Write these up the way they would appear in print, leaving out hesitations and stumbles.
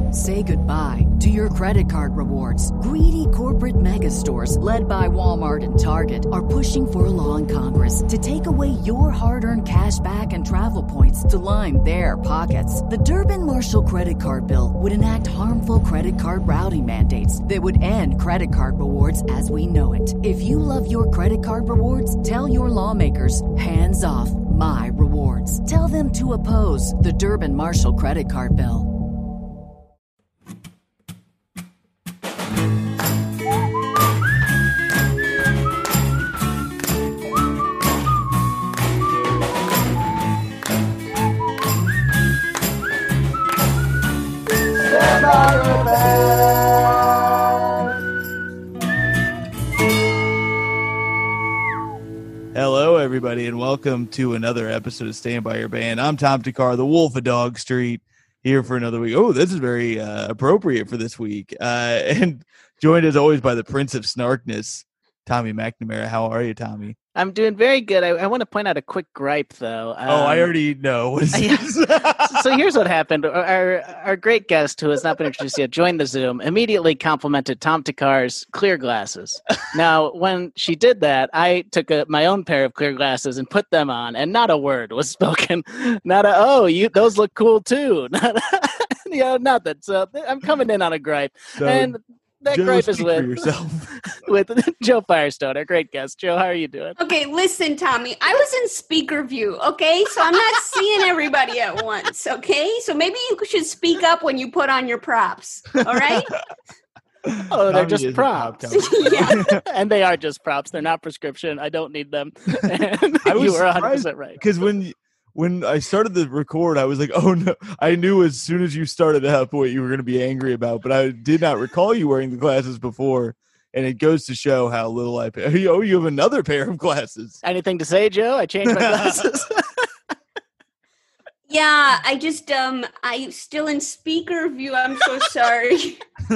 Say goodbye to your credit card rewards. Greedy corporate mega stores, led by Walmart and Target, are pushing for a law in Congress to take away your hard-earned cash back and travel points to line their pockets. The Durbin-Marshall credit card bill would enact harmful credit card routing mandates that would end credit card rewards as we know it. If you love your credit card rewards, tell your lawmakers, hands off my rewards. Tell them to oppose the Durbin-Marshall credit card bill. Hello, everybody, and welcome to another episode of Stand By Your Band. I'm Tom Takar, the Wolf of Dog Street, here for another week. Oh, this is very appropriate for this week. And joined, as always, by the Prince of Snarkness, Tommy McNamara. How are you, Tommy? I'm doing very good. I want to point out a quick gripe, though. I already know. What is this? So here's what happened. Our great guest, who has not been introduced yet, joined the Zoom, immediately complimented Tom Takar's clear glasses. Now, when she did that, I took my own pair of clear glasses and put them on, and not a word was spoken. Not those look cool, too. Nothing. So I'm coming in on a gripe. So, and that Joe, gripe is with Joe Firestone, our great guest. Joe, how are you doing? Okay, listen, Tommy. I was in speaker view, okay? So I'm not seeing everybody at once, okay? So maybe you should speak up when you put on your props, all right? Oh, they're just props. Yeah. And they are just props. They're not prescription. I don't need them. And you were 100% right. Because when I started the record, I was like, oh, no. I knew as soon as you started up what you were going to be angry about, but I did not recall you wearing the glasses before. And it goes to show how little I pay. Oh, you have another pair of glasses. Anything to say, Joe? I changed my glasses. Yeah, I just, I'm still in speaker view. I'm so sorry.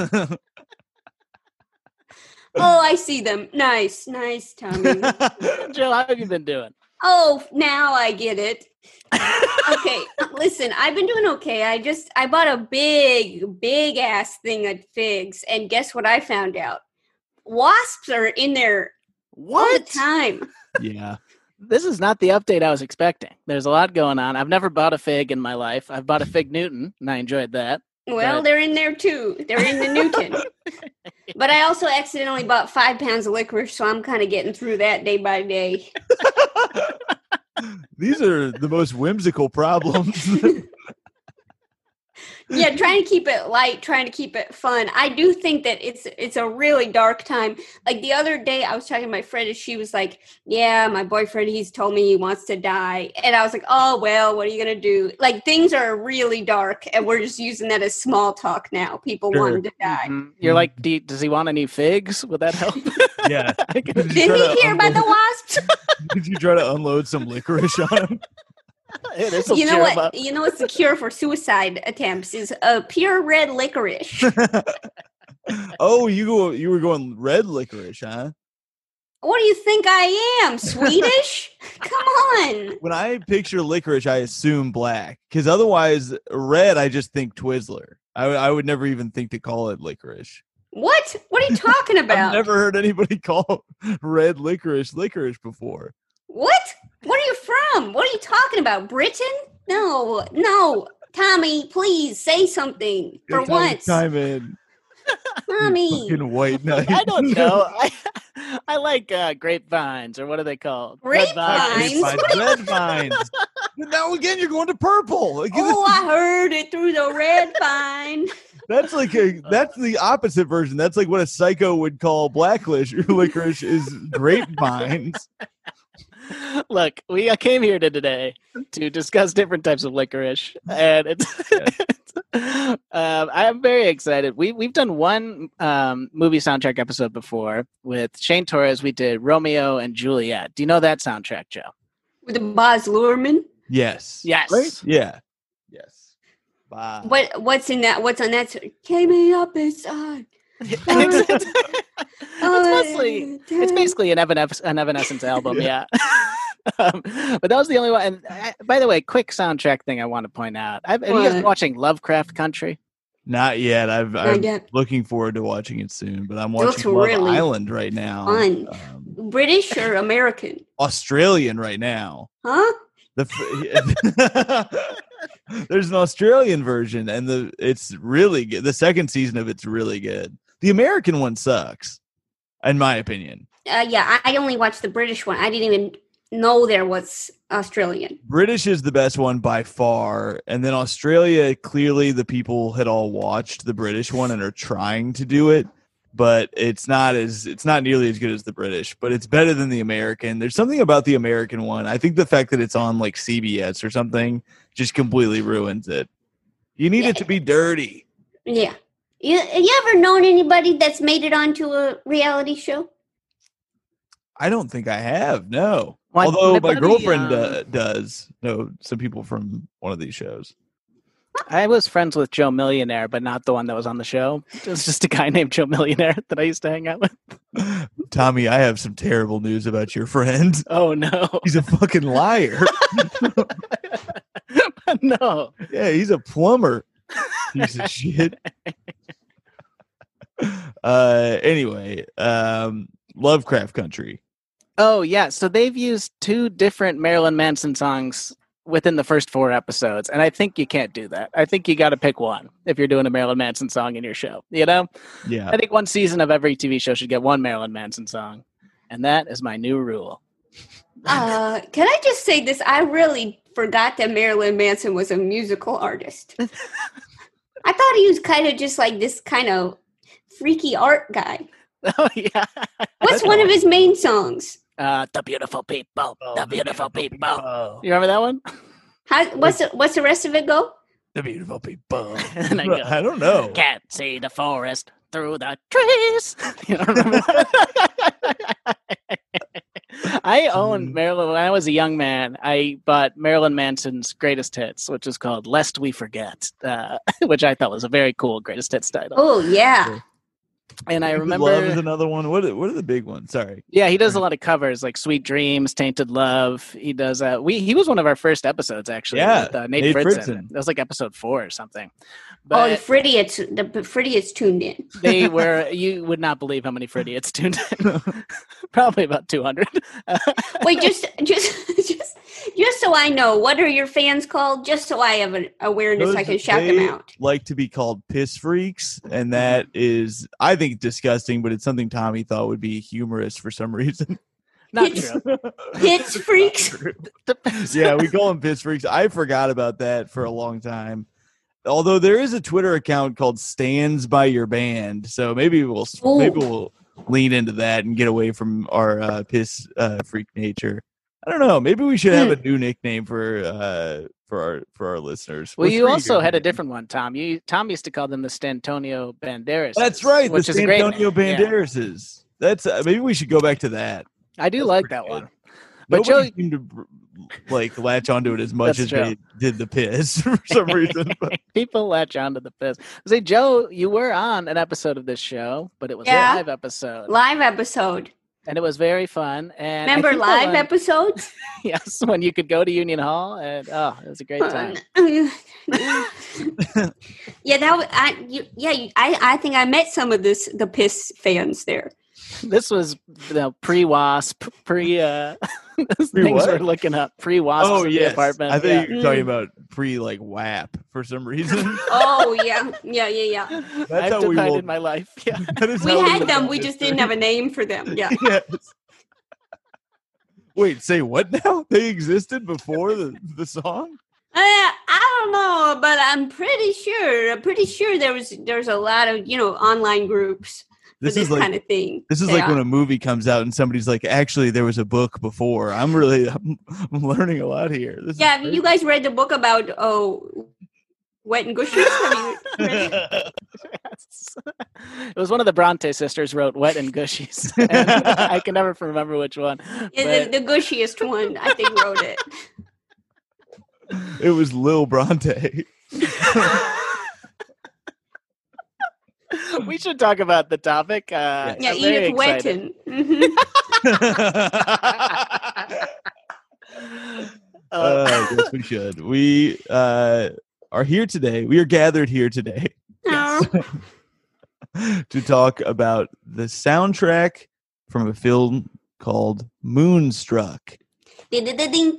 Oh, I see them. Nice, Tommy. Joe, how have you been doing? Oh, now I get it. Okay, listen, I've been doing okay. I bought a big ass thing of figs, and guess what I found out? Wasps are in there all the time. Yeah. This is not the update I was expecting. There's a lot going on. I've never bought a fig in my life. I've bought a Fig Newton, and I enjoyed that. Well, they're in there too. They're in the Newton. But I also accidentally bought 5 pounds of licorice, so I'm kind of getting through that day by day. These are the most whimsical problems. Yeah, trying to keep it light, trying to keep it fun. I do think that it's a really dark time. Like the other day, I was talking to my friend, and she was like, yeah, my boyfriend, he's told me he wants to die. And I was like, oh, well, what are you going to do? Like, things are really dark, and we're just using that as small talk now. People wanting to die. Mm-hmm. You're like, does he want any figs? Would that help? Yeah. Didn't he hear about the wasps? Did you try to unload some licorice on him? You know what? You know what's the cure for suicide attempts is pure red licorice. Oh, you were going red licorice, huh? What do you think I am? Swedish? Come on. When I picture licorice, I assume black, because otherwise, red, I just think Twizzler. I would never even think to call it licorice. What? What are you talking about? I've never heard anybody call red licorice before. What? Where are you from? What are you talking about? Britain? No. Tommy, please say something for once. Time in. Tommy. Fucking white knight. I don't know. I like grapevines, or what are they called? Grapevines? Red vines. Now again, you're going to purple. Oh, I heard it through the red vine. That's the opposite version. That's like what a psycho would call black licorice is grapevines. Look, I came here today to discuss different types of licorice, and I'm very excited. We've done one movie soundtrack episode before with Shane Torres. We did Romeo and Juliet. Do you know that soundtrack, Joe? With the Baz Luhrmann? Yes. Right? Yeah. Yes. Bye. What's in that? What's on that? Carry me up inside. It's basically an Evanescence album, yeah. But that was the only one. And by the way, quick soundtrack thing I want to point out. Are you guys watching Lovecraft Country? Not yet. I'm yet. looking forward to watching it soon, but I'm looks watching Love really Island right now. Fun. British or American? Australian right now. Huh? There's an Australian version, and it's really good. The second season of it's really good. The American one sucks, in my opinion. Yeah, I only watched the British one. I didn't even know there was Australian. British is the best one by far, and then Australia, clearly the people had all watched the British one and are trying to do it, but it's not nearly as good as the British, but it's better than the American. There's something about the American one. I think the fact that it's on like CBS or something just completely ruins it. You need it to be dirty. Yeah. You ever known anybody that's made it onto a reality show? I don't think I have, no. Well, although my buddy, girlfriend does know some people from one of these shows. I was friends with Joe Millionaire, but not the one that was on the show. It was just a guy named Joe Millionaire that I used to hang out with. Tommy, I have some terrible news about your friend. Oh, no. He's a fucking liar. No. Yeah, he's a plumber. Piece of shit. Anyway, Lovecraft Country. Oh, yeah. So they've used 2 different Marilyn Manson songs within the first 4 episodes. And I think you can't do that. I think you got to pick one if you're doing a Marilyn Manson song in your show. You know? Yeah. I think one season of every TV show should get one Marilyn Manson song. And that is my new rule. Can I just say this? I really forgot that Marilyn Manson was a musical artist. I thought he was kind of just like this kind of freaky art guy. Oh, yeah. What's one of his main songs? The Beautiful People. The Beautiful People. You remember that one? What's the rest of it go? The Beautiful People. And I go, I don't know. Can't see the forest through the trees. You don't remember that? I owned Marilyn when I was a young man. I bought Marilyn Manson's Greatest Hits, which is called "Lest We Forget," which I thought was a very cool Greatest Hits title. Oh yeah. And I remember Love is another one. What are the big ones? Sorry. Yeah, he does a lot of covers like "Sweet Dreams," "Tainted Love." He does. He was one of our first episodes actually. Yeah, with, Nate Fritzen. Fritzen. That was like episode 4 or something. But the Fridiots tuned in. They were. You would not believe how many Fridiots tuned in. Probably about 200. Wait, just so I know, what are your fans called? Just so I have an awareness, I can shout them out. Like to be called piss freaks, and that is, I think, disgusting. But it's something Tommy thought would be humorous for some reason. Not true. Piss freaks. Yeah, we call them piss freaks. I forgot about that for a long time. Although there is a Twitter account called Stands by Your Band, so maybe we'll lean into that and get away from our piss freak nature. I don't know. Maybe we should have a new nickname for our listeners. Well, you also had a different one, Tom. Tom used to call them the Stantonio Banderas. That's right, which the is a great Stantonio name. Banderases. Yeah. That's maybe we should go back to that. I do like that one. But Joe seemed to latch onto it as much as they did the piss for some reason. People latch onto the piss. Say, Joe, you were on an episode of this show, but it was a live episode. Live episode. And it was very fun. And remember live episodes? Yes, when you could go to Union Hall, and it was a great time. Yeah, I think I met some of the piss fans there. This was pre-WASP, things we're looking up. Pre-WASP. Oh yes, apartment. I think you're talking about WAP for some reason. Oh yeah. That's I've how we divided my life. Yeah, we had them. We just didn't have a name for them. Yeah. Yes. Wait, say what now? They existed before the song? I don't know, but I'm pretty sure there's a lot of online groups. This kind of thing. This is like when a movie comes out and somebody's like, actually, there was a book before. I'm learning a lot here. You guys read the book about Wet and Gushy? Have you read it? Yes. It was one of the Bronte sisters wrote Wet and Gushies. And I can never remember which one. Yeah, the gushiest one, I think, wrote it. It was Lil Bronte. We should talk about the topic. Edith Wetton. Yes, we should. We are here today. We are gathered here today. to talk about the soundtrack from a film called Moonstruck. Think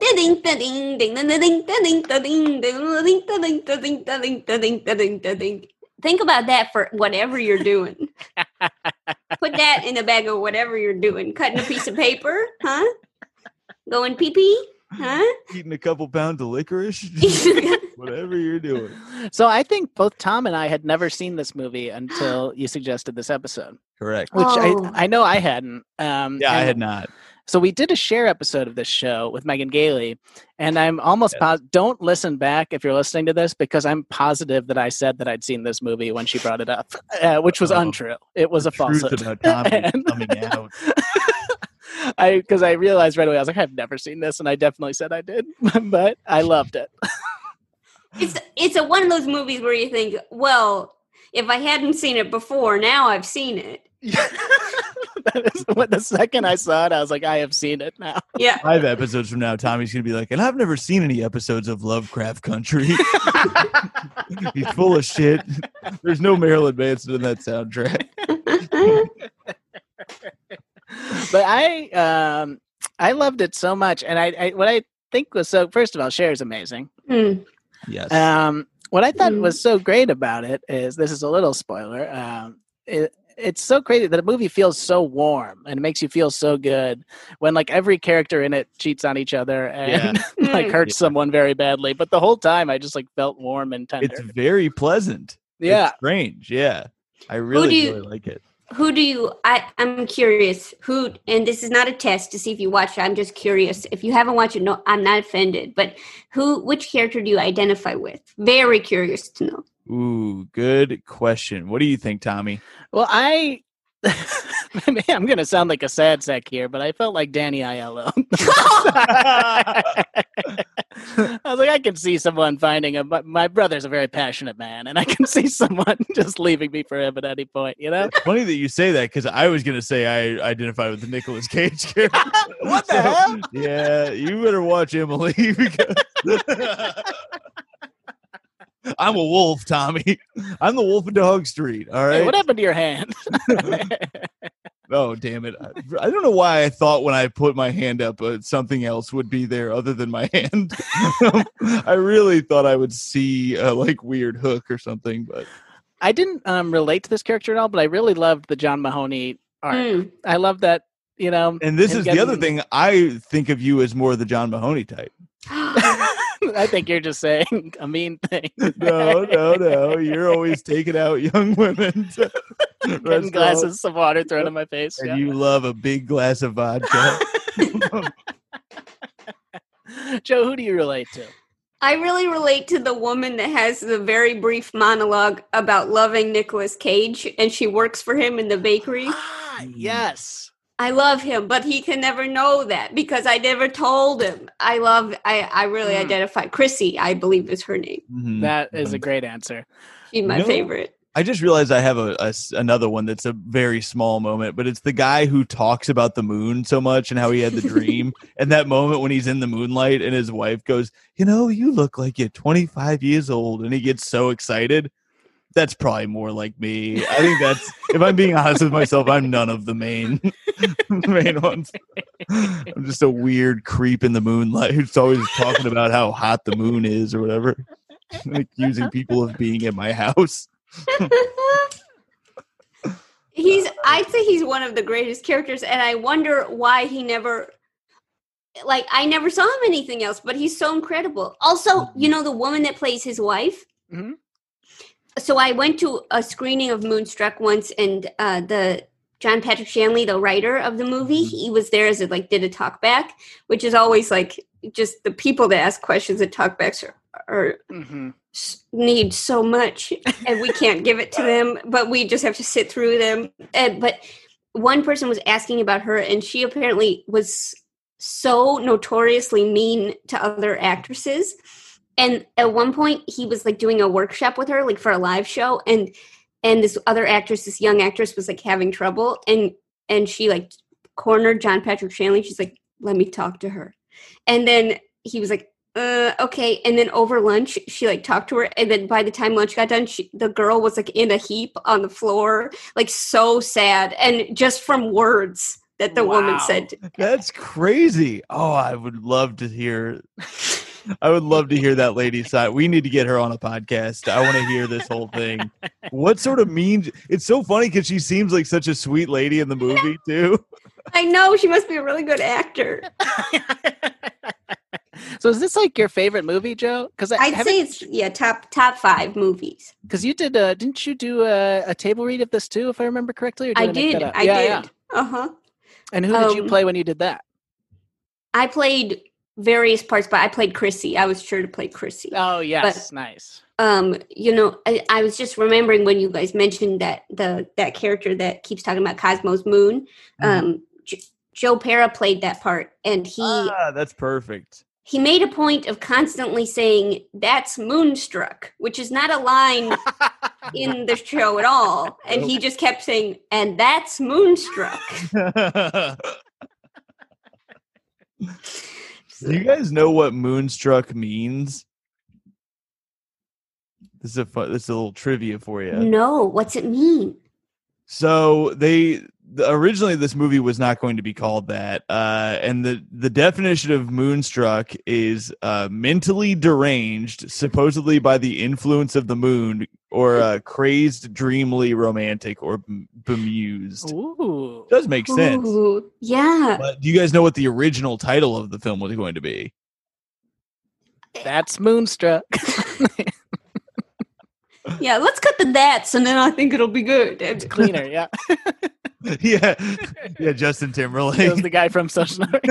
about that for whatever you're doing. Put that in the bag of whatever you're doing. Cutting a piece of paper, huh? Going pee-pee, huh? Eating a couple pounds of licorice. Whatever you're doing. So I think both Tom and I had never seen this movie until you suggested this episode. Correct. Which Oh. I know I hadn't. Yeah, I had not. So we did a share episode of this show with Megan Gailey, and I'm almost positive. Don't listen back if you're listening to this, because I'm positive that I said that I'd seen this movie when she brought it up, which was untrue. It was a falsehood. Truth about Tommy coming out. Because I realized right away, I was like, I've never seen this, and I definitely said I did, but I loved it. It's one of those movies where you think, well, if I hadn't seen it before, now I've seen it. That is what the second I saw it, I was like, I have seen it now. Yeah. 5 episodes from now, Tommy's going to be like, and I've never seen any episodes of Lovecraft Country. He's full of shit. There's no Marilyn Manson in that soundtrack. But I loved it so much, and I what I think was so, first of all, Cher is amazing. Yes. What I thought was so great about it is, this is a little spoiler, it's so crazy that a movie feels so warm and it makes you feel so good when like every character in it cheats on each other and like hurts someone very badly. But the whole time I just like felt warm and tender. It's very pleasant. Yeah. It's strange. Yeah. I really like it. I'm curious and this is not a test to see if you watch it. I'm just curious. If you haven't watched it, no, I'm not offended, but which character do you identify with? Very curious to know. Ooh, good question. What do you think, Tommy? Well, I'm going to sound like a sad sack here, but I felt like Danny Aiello. I was like, I can see someone my brother's a very passionate man, and I can see someone just leaving me for him at any point, you know? It's funny that you say that, because I was going to say I identify with the Nicolas Cage character. What the hell? Yeah, you better watch Emily. Because I'm a wolf, Tommy. I'm the wolf of Dog Street. All right. Hey, what happened to your hand? Oh, damn it. I don't know why I thought when I put my hand up something else would be there other than my hand. I really thought I would see a like weird hook or something, but I didn't relate to this character at all, but I really loved the John Mahoney arc. I love that, you know. And this is the other thing. I think of you as more the John Mahoney type. I think you're just saying a mean thing. No. You're always taking out young women. Getting glasses of water thrown in my face. And you love a big glass of vodka. Joe, who do you relate to? I really relate to the woman that has the very brief monologue about loving Nicolas Cage, and she works for him in the bakery. Yes. I love him, but he can never know that because I never told him. I really identify. Chrissy, I believe is her name. Mm-hmm. That is a great answer. She's my favorite. I just realized I have another one that's a very small moment, but it's the guy who talks about the moon so much and how he had the dream. And that moment when he's in the moonlight and his wife goes, you look like you're 25 years old. And he gets so excited. That's probably more like me. I think that's, if I'm being honest with myself, I'm none of the main ones. I'm just a weird creep in the moonlight who's always talking about how hot the moon is or whatever. Accusing people of being in my house. I'd say he's one of the greatest characters, and I wonder why he never, I never saw him anything else, but he's so incredible. Also, the woman that plays his wife? Mm-hmm. So I went to a screening of Moonstruck once, and the John Patrick Shanley, the writer of the movie, he was there as did a talk back, which is always just the people that ask questions at talkbacks are need so much, and we can't give it to them, but we just have to sit through them. But one person was asking about her, and she apparently was so notoriously mean to other actresses. And at one point, he was doing a workshop with her, for a live show, and this other actress, this young actress, was having trouble, and she cornered John Patrick Shanley. She's like, "Let me talk to her," and then he was like, Okay. And then over lunch, she like talked to her, and then by the time lunch got done, the girl was like in a heap on the floor, like so sad, and just from words that the woman said. That's crazy. Oh, I would love to hear that lady's side. We need to get her on a podcast. I want to hear this whole thing. What sort of mean? It's so funny because she seems like such a sweet lady in the movie too. I know, she must be a really good actor. So is this like your favorite movie, Joe? Because I'd say it's top 5 movies. Because you did, didn't you do a table read of this too, if I remember correctly? Or I did. I did. Yeah. And who did you play when you did that? I played various parts, but I played Chrissy. I was sure to play Chrissy. Oh yes, nice. I was just remembering when you guys mentioned that character that keeps talking about Cosmo's moon. Joe Pera played that part, and that's perfect. He made a point of constantly saying, "That's Moonstruck," which is not a line in the show at all. And he just kept saying, "And that's Moonstruck." Do you guys know what Moonstruck means? This is a little trivia for you. No, what's it mean? So originally this movie was not going to be called that, and the definition of moonstruck is mentally deranged, supposedly by the influence of the moon, or crazed, dreamily romantic, or bemused. Ooh, does make sense. Ooh, yeah. But do you guys know what the original title of the film was going to be? That's Moonstruck. Yeah, let's cut the that's, and then I think it'll be good. It's cleaner, yeah. yeah, Justin Timberlake. That was the guy from Social Network.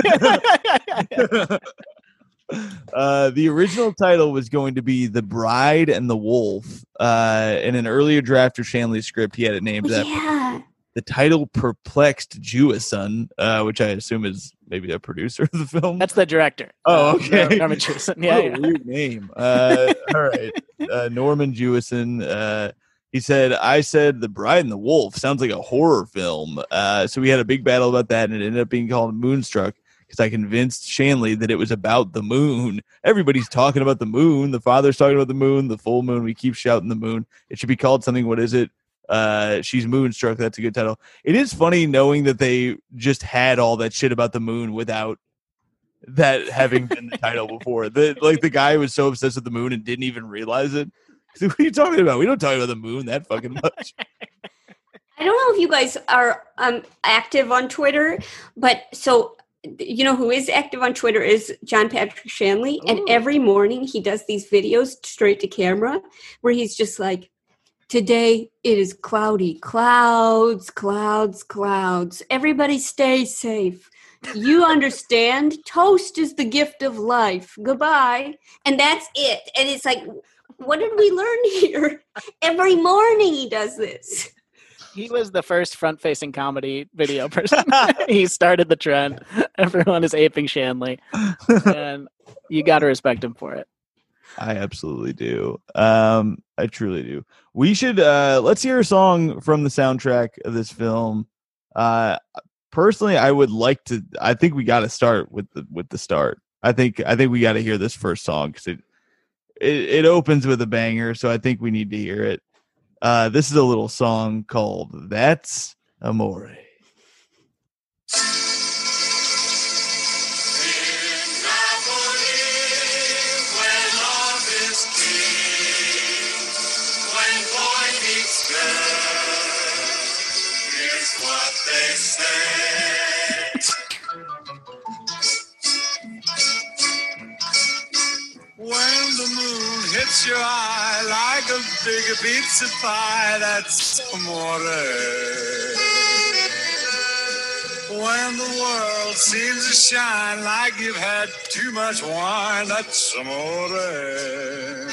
The original title was going to be The Bride and the Wolf. In an earlier draft of Shanley's script, he had it named that. Yeah. The title perplexed Jewison, which I assume is maybe a producer of the film. That's the director. Oh, okay. Norman Jewison. Yeah, weird name. All right. Norman Jewison. He said, I said The Bride and the Wolf sounds like a horror film. So we had a big battle about that, and it ended up being called Moonstruck because I convinced Shanley that it was about the moon. Everybody's talking about the moon. The father's talking about the moon, the full moon. We keep shouting the moon. It should be called something. What is it? She's Moonstruck. That's a good title. It is funny knowing that they just had all that shit about the moon without that having been the title before. The guy was so obsessed with the moon and didn't even realize it. So what are you talking about? We don't talk about the moon that fucking much. I don't know if you guys are active on Twitter, but so you know who is active on Twitter is John Patrick Shanley. Ooh. And every morning he does these videos straight to camera where he's just like, today it is cloudy, clouds, clouds, clouds. Everybody stay safe. You understand? Toast is the gift of life. Goodbye. And that's it. And it's like, what did we learn here? Every morning he does this. He was the first front-facing comedy video person. He started the trend. Everyone is aping Shanley. And you got to respect him for it. I absolutely do. I truly do. We should let's hear a song from the soundtrack of this film. Personally, I would like to. I think we got to start with the start. I think we got to hear this first song because it opens with a banger. So I think we need to hear it. This is a little song called "That's Amore." When the moon hits your eye like a big pizza pie, that's amore. When the world seems to shine like you've had too much wine, that's amore.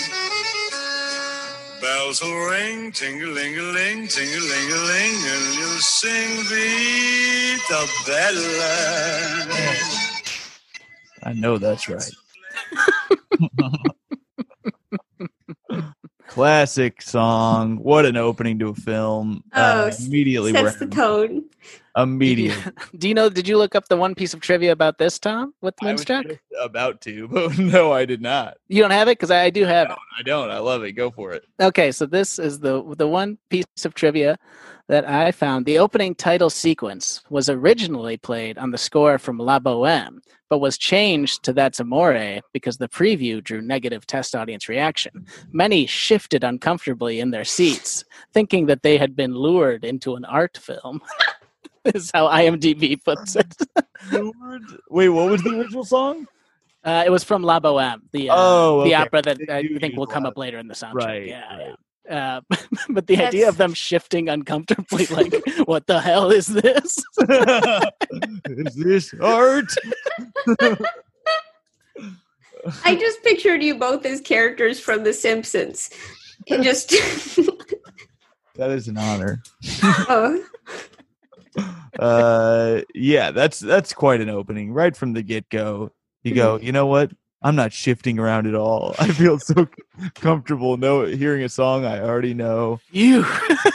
Bells will ring, ting-a-ling-a-ling, ting-a-ling-a-ling, and you'll sing Vita Bella. I know that's right. Classic song. What an opening to a film. Oh, immediately sets the tone. Immediate. Do you know? Did you look up the one piece of trivia about this, Tom? With I was Moonstruck? just about to, but no, I did not. You don't have it because I do have it. I don't. I love it. Go for it. Okay, so this is the one piece of trivia that I found. The opening title sequence was originally played on the score from La Boheme, but was changed to That's Amore because the preview drew negative test audience reaction. Many shifted uncomfortably in their seats, thinking that they had been lured into an art film. Is how IMDb puts it. Wait, what was the original song? It was from La Boheme, the okay. opera that I They do think will use come a up later in the soundtrack. Right, Yeah, right. yeah. But the idea of them shifting uncomfortably, like, what the hell is this? Is this art? I just pictured you both as characters from The Simpsons. And just That is an honor. oh. Yeah, that's quite an opening right from the get-go. You go, you know what? I'm not shifting around at all. I feel so comfortable hearing a song I already know. You.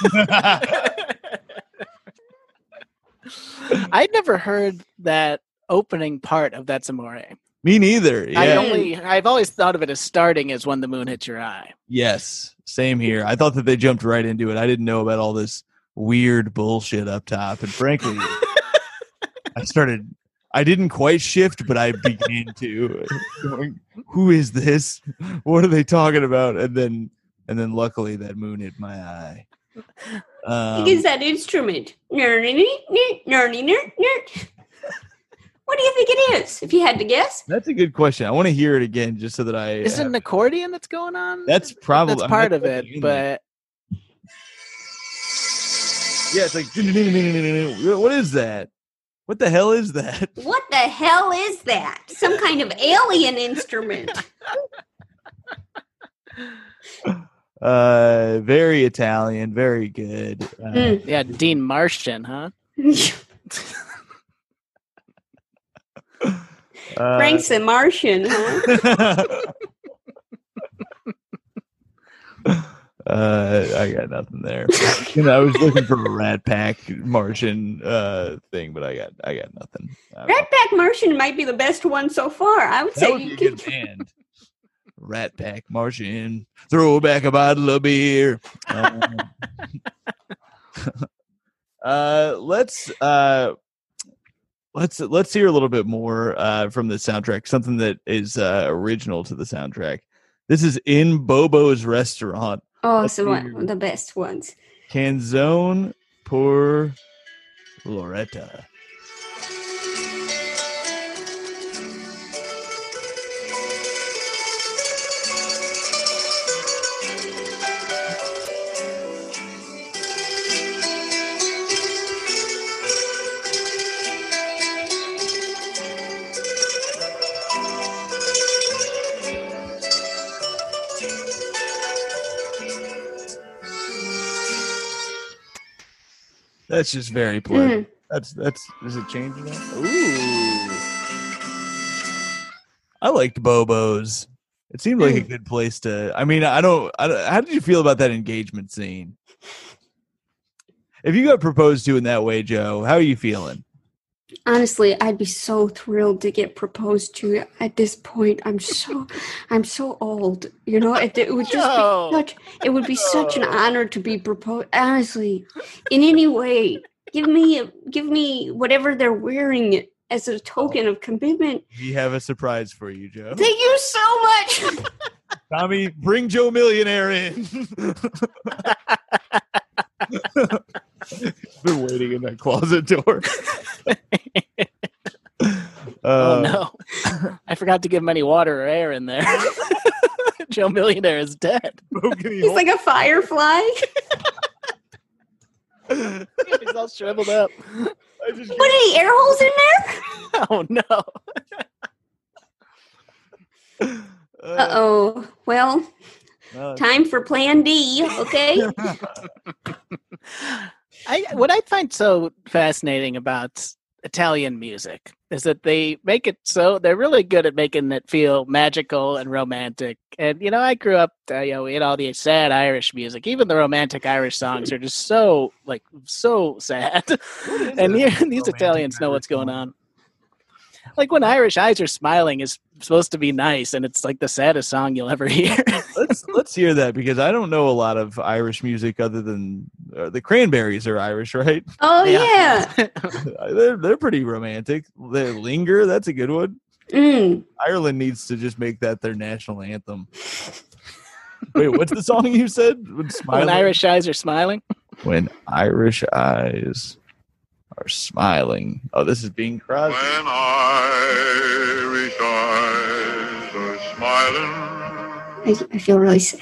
I'd never heard that opening part of That's Amore. Me neither. Yeah. I've always thought of it as starting as When the Moon Hits Your Eye. Yes, same here. I thought that they jumped right into it. I didn't know about all this weird bullshit up top, and frankly, I didn't quite shift, but I began to going, who is this? What are they talking about? And then luckily that moon hit my eye. What is that instrument? What do you think it is, if you had to guess? That's a good question. I want to hear it again just so that I... Is it an accordion that's going on? That's probably... That's part of it, but... Yeah, it's like... What is that? What the hell is that? What the hell is that? Some kind of alien instrument. Very Italian, very good. Yeah, Dean Martian, huh? Frank's the Martian, huh? I got nothing there. I was looking for a Rat Pack Martian thing, but I got nothing. Rat Pack Martian might be the best one so far. I would That say would you be a could. good band. Rat Pack Martian, throw back a bottle of beer. Let's hear a little bit more from the soundtrack. Something that is original to the soundtrack. This is In Bobo's Restaurant. Oh, so one of the best ones. Canzone per Loretta. That's just very pleasant. That's is it changing that? Ooh. I liked Bobo's. It seemed like a good place to I don't how did you feel about that engagement scene? If you got proposed to in that way, Joe, how are you feeling? Honestly, I'd be so thrilled to get proposed to at this point. I'm so old. You know, it would just be such an honor to be proposed. Honestly, in any way, give me whatever they're wearing as a token of commitment. We have a surprise for you, Joe. Thank you so much. Tommy, bring Joe Millionaire in. He's been waiting in that closet door. Oh no! I forgot to give him any water or air in there. Joe Millionaire is dead. He's like a firefly. He's all shriveled up. What, any air holes in there? Oh no! Uh-oh. Well, time for Plan D. Okay. What I find so fascinating about Italian music is that they make it so they're really good at making it feel magical and romantic. And I grew up, we had all the sad Irish music. Even the romantic Irish songs are just so sad. And these Italians know what's going on. Like when Irish Eyes Are Smiling is supposed to be nice, and it's like the saddest song you'll ever hear. let's hear that, because I don't know a lot of Irish music other than the Cranberries are Irish, right? Oh yeah. They're pretty romantic. They Linger, that's a good one. Ireland needs to just make that their national anthem. Wait, what's the song you said? When Irish Eyes Are Smiling. When Irish Eyes Are Smiling. Oh, this is Bing Crosby. When Irish eyes are smiling, I feel really sad.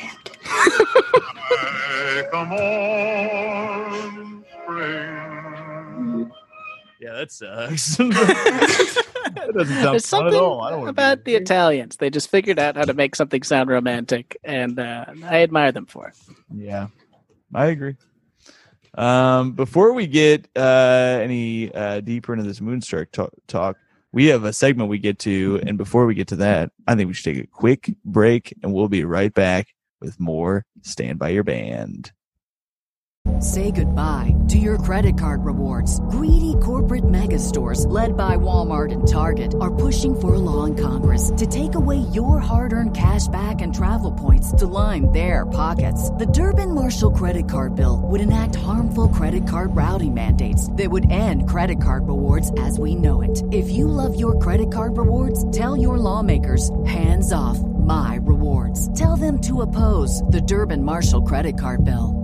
like a morn spring. Yeah, that sucks. That doesn't sound There's fun at something all. I don't about the Italians. They just figured out how to make something sound romantic, and I admire them for it. Yeah, I agree. Before we get any deeper into this Moonstruck talk, we have a segment we get to, and before we get to that, I think we should take a quick break, and we'll be right back with more Stand By Your Band. Say goodbye to your credit card rewards. Greedy corporate mega stores, led by Walmart and Target, are pushing for a law in Congress to take away your hard-earned cash back and travel points to line their pockets. The Durbin-Marshall credit card bill would enact harmful credit card routing mandates that would end credit card rewards as we know it. If you love your credit card rewards, tell your lawmakers, hands off my rewards. Tell them to oppose the Durbin-Marshall credit card bill.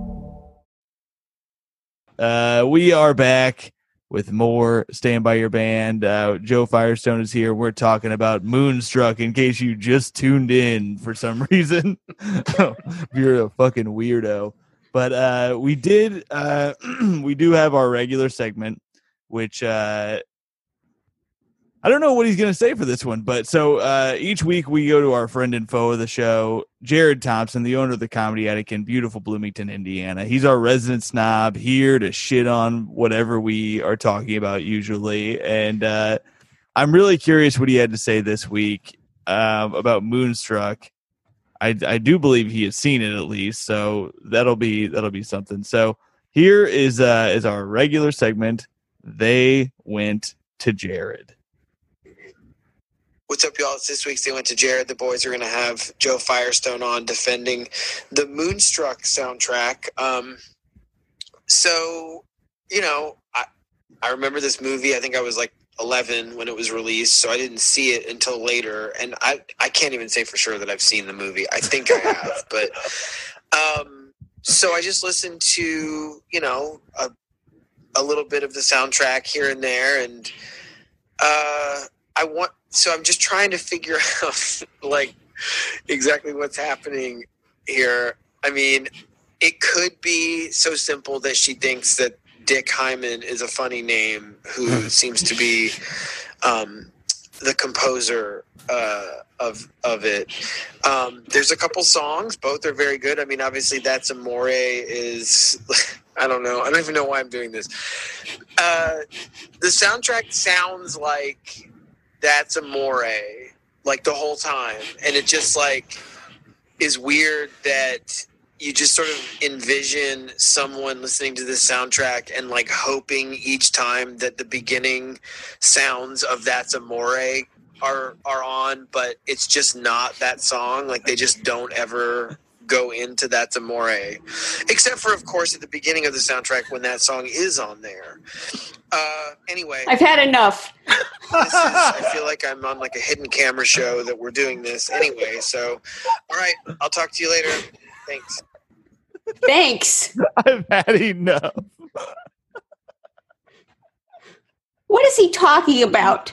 We are back with more Stand By Your Band. Joe Firestone is here. We're talking about Moonstruck, in case you just tuned in for some reason. You're a fucking weirdo. But we do have our regular segment, which I don't know what he's going to say for this one. But so each week we go to our friend and foe of the show, Jared Thompson, the owner of the Comedy Attic in beautiful Bloomington, Indiana. He's our resident snob, here to shit on whatever we are talking about usually. And I'm really curious what he had to say this week about Moonstruck. I do believe he has seen it at least, so that'll be something. So here is our regular segment. They went to Jared. What's up, y'all? It's this week's They Went to Jared. The boys are going to have Joe Firestone on defending the Moonstruck soundtrack. So, I remember this movie. I think I was like 11 when it was released, so I didn't see it until later. And I can't even say for sure that I've seen the movie. I think I have. But so I just listened to, a little bit of the soundtrack here and there. And So I'm just trying to figure out, exactly what's happening here. I mean, it could be so simple that she thinks that Dick Hyman is a funny name, who seems to be the composer of it. There's a couple songs. Both are very good. I mean, obviously, That's Amore is... I don't know. I don't even know why I'm doing this. The soundtrack sounds like That's Amore, the whole time. And it just, is weird that you just sort of envision someone listening to this soundtrack and, hoping each time that the beginning sounds of That's Amore are on, but it's just not that song. They just don't ever go into That's Amore. Except for, of course, at the beginning of the soundtrack when that song is on there. Anyway, I've had enough. I feel like I'm on a hidden camera show that we're doing this anyway. So, all right, I'll talk to you later. Thanks. Thanks. I've had enough. What is he talking about?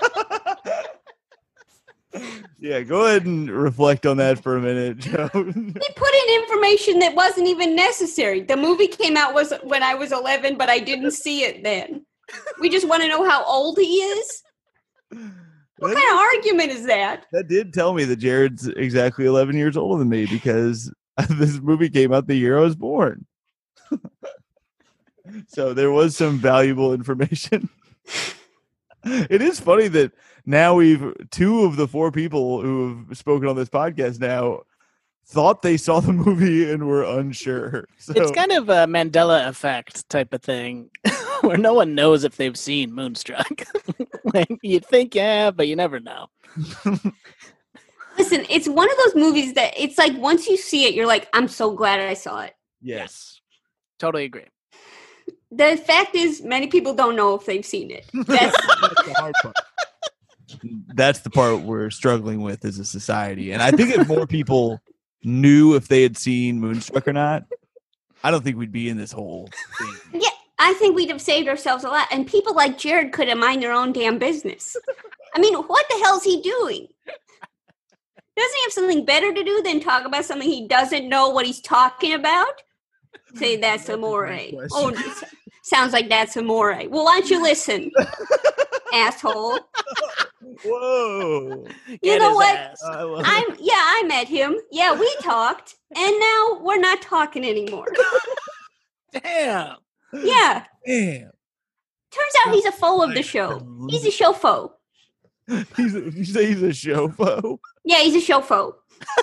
Yeah, go ahead and reflect on that for a minute, Joe. He put in information that wasn't even necessary. The movie came out when I was 11, but I didn't see it then. We just want to know how old he is? What kind of argument is that? That did tell me that Jared's exactly 11 years older than me, because this movie came out the year I was born. So there was some valuable information. It is funny that now two of the four people who have spoken on this podcast now thought they saw the movie and were unsure. So It's kind of a Mandela effect type of thing where no one knows if they've seen Moonstruck. Like, you think, yeah, but you never know. Listen, it's one of those movies that it's like once you see it, you're like, I'm so glad I saw it. yes. Totally agree. The fact is, many people don't know if they've seen it. That's That's the hard part. That's the part we're struggling with as a society. And I think if more people knew if they had seen Moonstruck or not, I don't think we'd be in this whole thing. yeah. I think we'd have saved ourselves a lot, and people like Jared could have mind their own damn business. I mean, what the hell's he doing? Doesn't he have something better to do than talk about something he doesn't know what he's talking about? Say that's amore. Oh, sounds like that's amore. Well, why don't you listen, asshole? Whoa. You know what? I love I met him. Yeah, we talked, and now we're not talking anymore. Damn. Yeah. Damn. Turns out he's a foe of the show. He's a show foe. You say he's a showfo? Yeah, he's a show foe.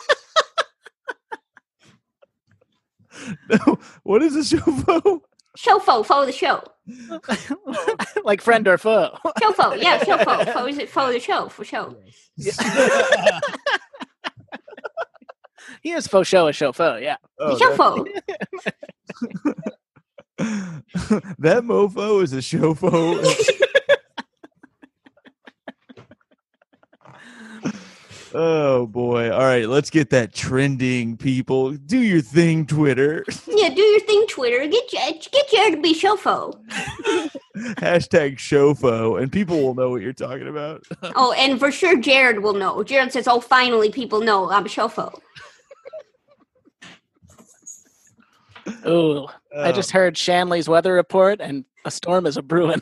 No. What is a showfo? Show foe, foe of the show. Like friend or foe. Show foe, yeah, show foe. Foe is it foe of the show, for show. He is faux show, a show foe, yeah. Oh, Show foe. that mofo is a showfo. Oh boy. All right, let's get that trending, people. Do your thing, Twitter. Yeah, do your thing, Twitter. Get Jared to be show foe. Hashtag showfo, and people will know what you're talking about. Oh, and for sure Jared will know. Jared says, oh, finally people know I'm a show foe. Ooh, I just heard Shanley's weather report, and a storm is a brewing.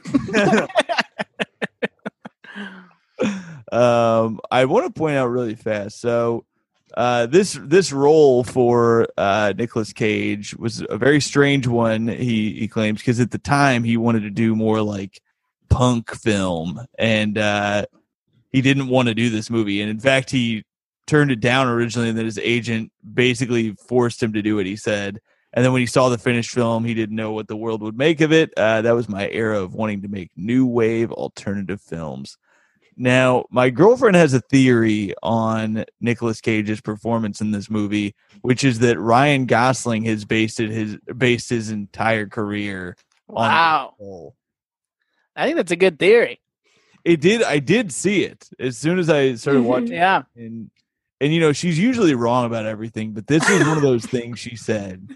I want to point out really fast. So, this role for Nicolas Cage was a very strange one. He claims because at the time he wanted to do more like punk film, and he didn't want to do this movie. And in fact, he turned it down originally, and then his agent basically forced him to do what he said. And then when he saw the finished film, he didn't know what the world would make of it. That was my era of wanting to make new wave alternative films. Now, my girlfriend has a theory on Nicolas Cage's performance in this movie, which is that Ryan Gosling has based his entire career on Wow. this role. I think that's a good theory. I did see it as soon as I started watching. Yeah. And you know, she's usually wrong about everything, but this was one of those things she said.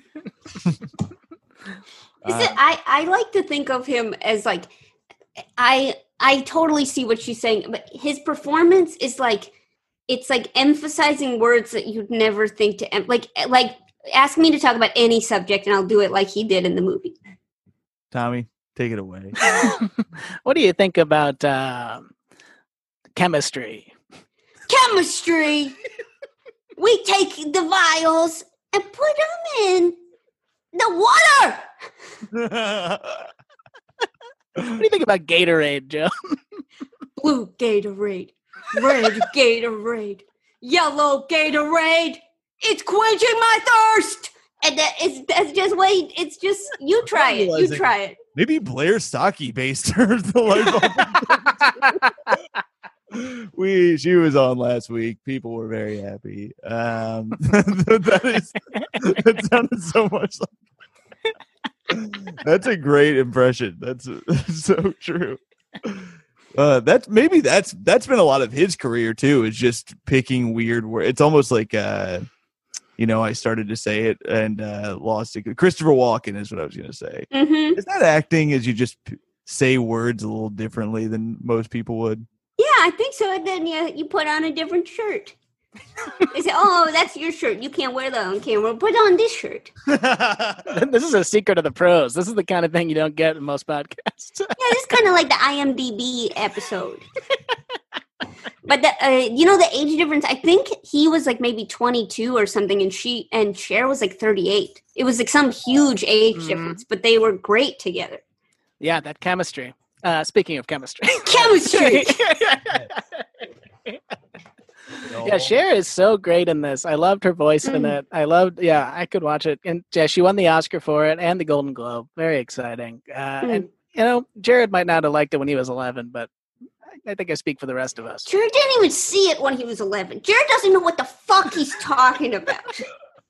I like to think of him as like I totally see what she's saying, but his performance is like it's like emphasizing words that you'd never think to like ask me to talk about any subject and I'll do it like he did in the movie. Tommy, take it away. What do you think about chemistry? Chemistry. We take the vials and put them in the water. What do you think about Gatorade, Joe? Blue Gatorade, red Gatorade, yellow Gatorade. It's quenching my thirst. And that's just wait. It's just you try it. You try it. Maybe Blair Stocky based her the light bulb. She was on last week. People were very happy. That sounded so much like. That's a great impression. That's so true. That's been a lot of his career too. Is just picking weird words. It's almost like I started to say it and lost it. Christopher Walken is what I was going to say. Mm-hmm. Is that acting? As you just say words a little differently than most people would? Yeah, I think so. And then you put on a different shirt. They say, "Oh, that's your shirt. You can't wear that on camera. Put on this shirt." This is a secret of the pros. This is the kind of thing you don't get in most podcasts. Yeah, this is kind of like the IMDb episode. But the age difference. I think he was like maybe 22 or something, and Cher was like 38. It was like some huge age difference, but they were great together. Yeah, that chemistry. Speaking of chemistry. Chemistry. Yeah, Cher is so great in this. I loved her voice in it. I could watch it. And yeah, she won the Oscar for it and the Golden Globe. Very exciting. And, Jared might not have liked it when he was 11, but I think I speak for the rest of us. Jared didn't even see it when he was 11. Jared doesn't know what the fuck he's talking about.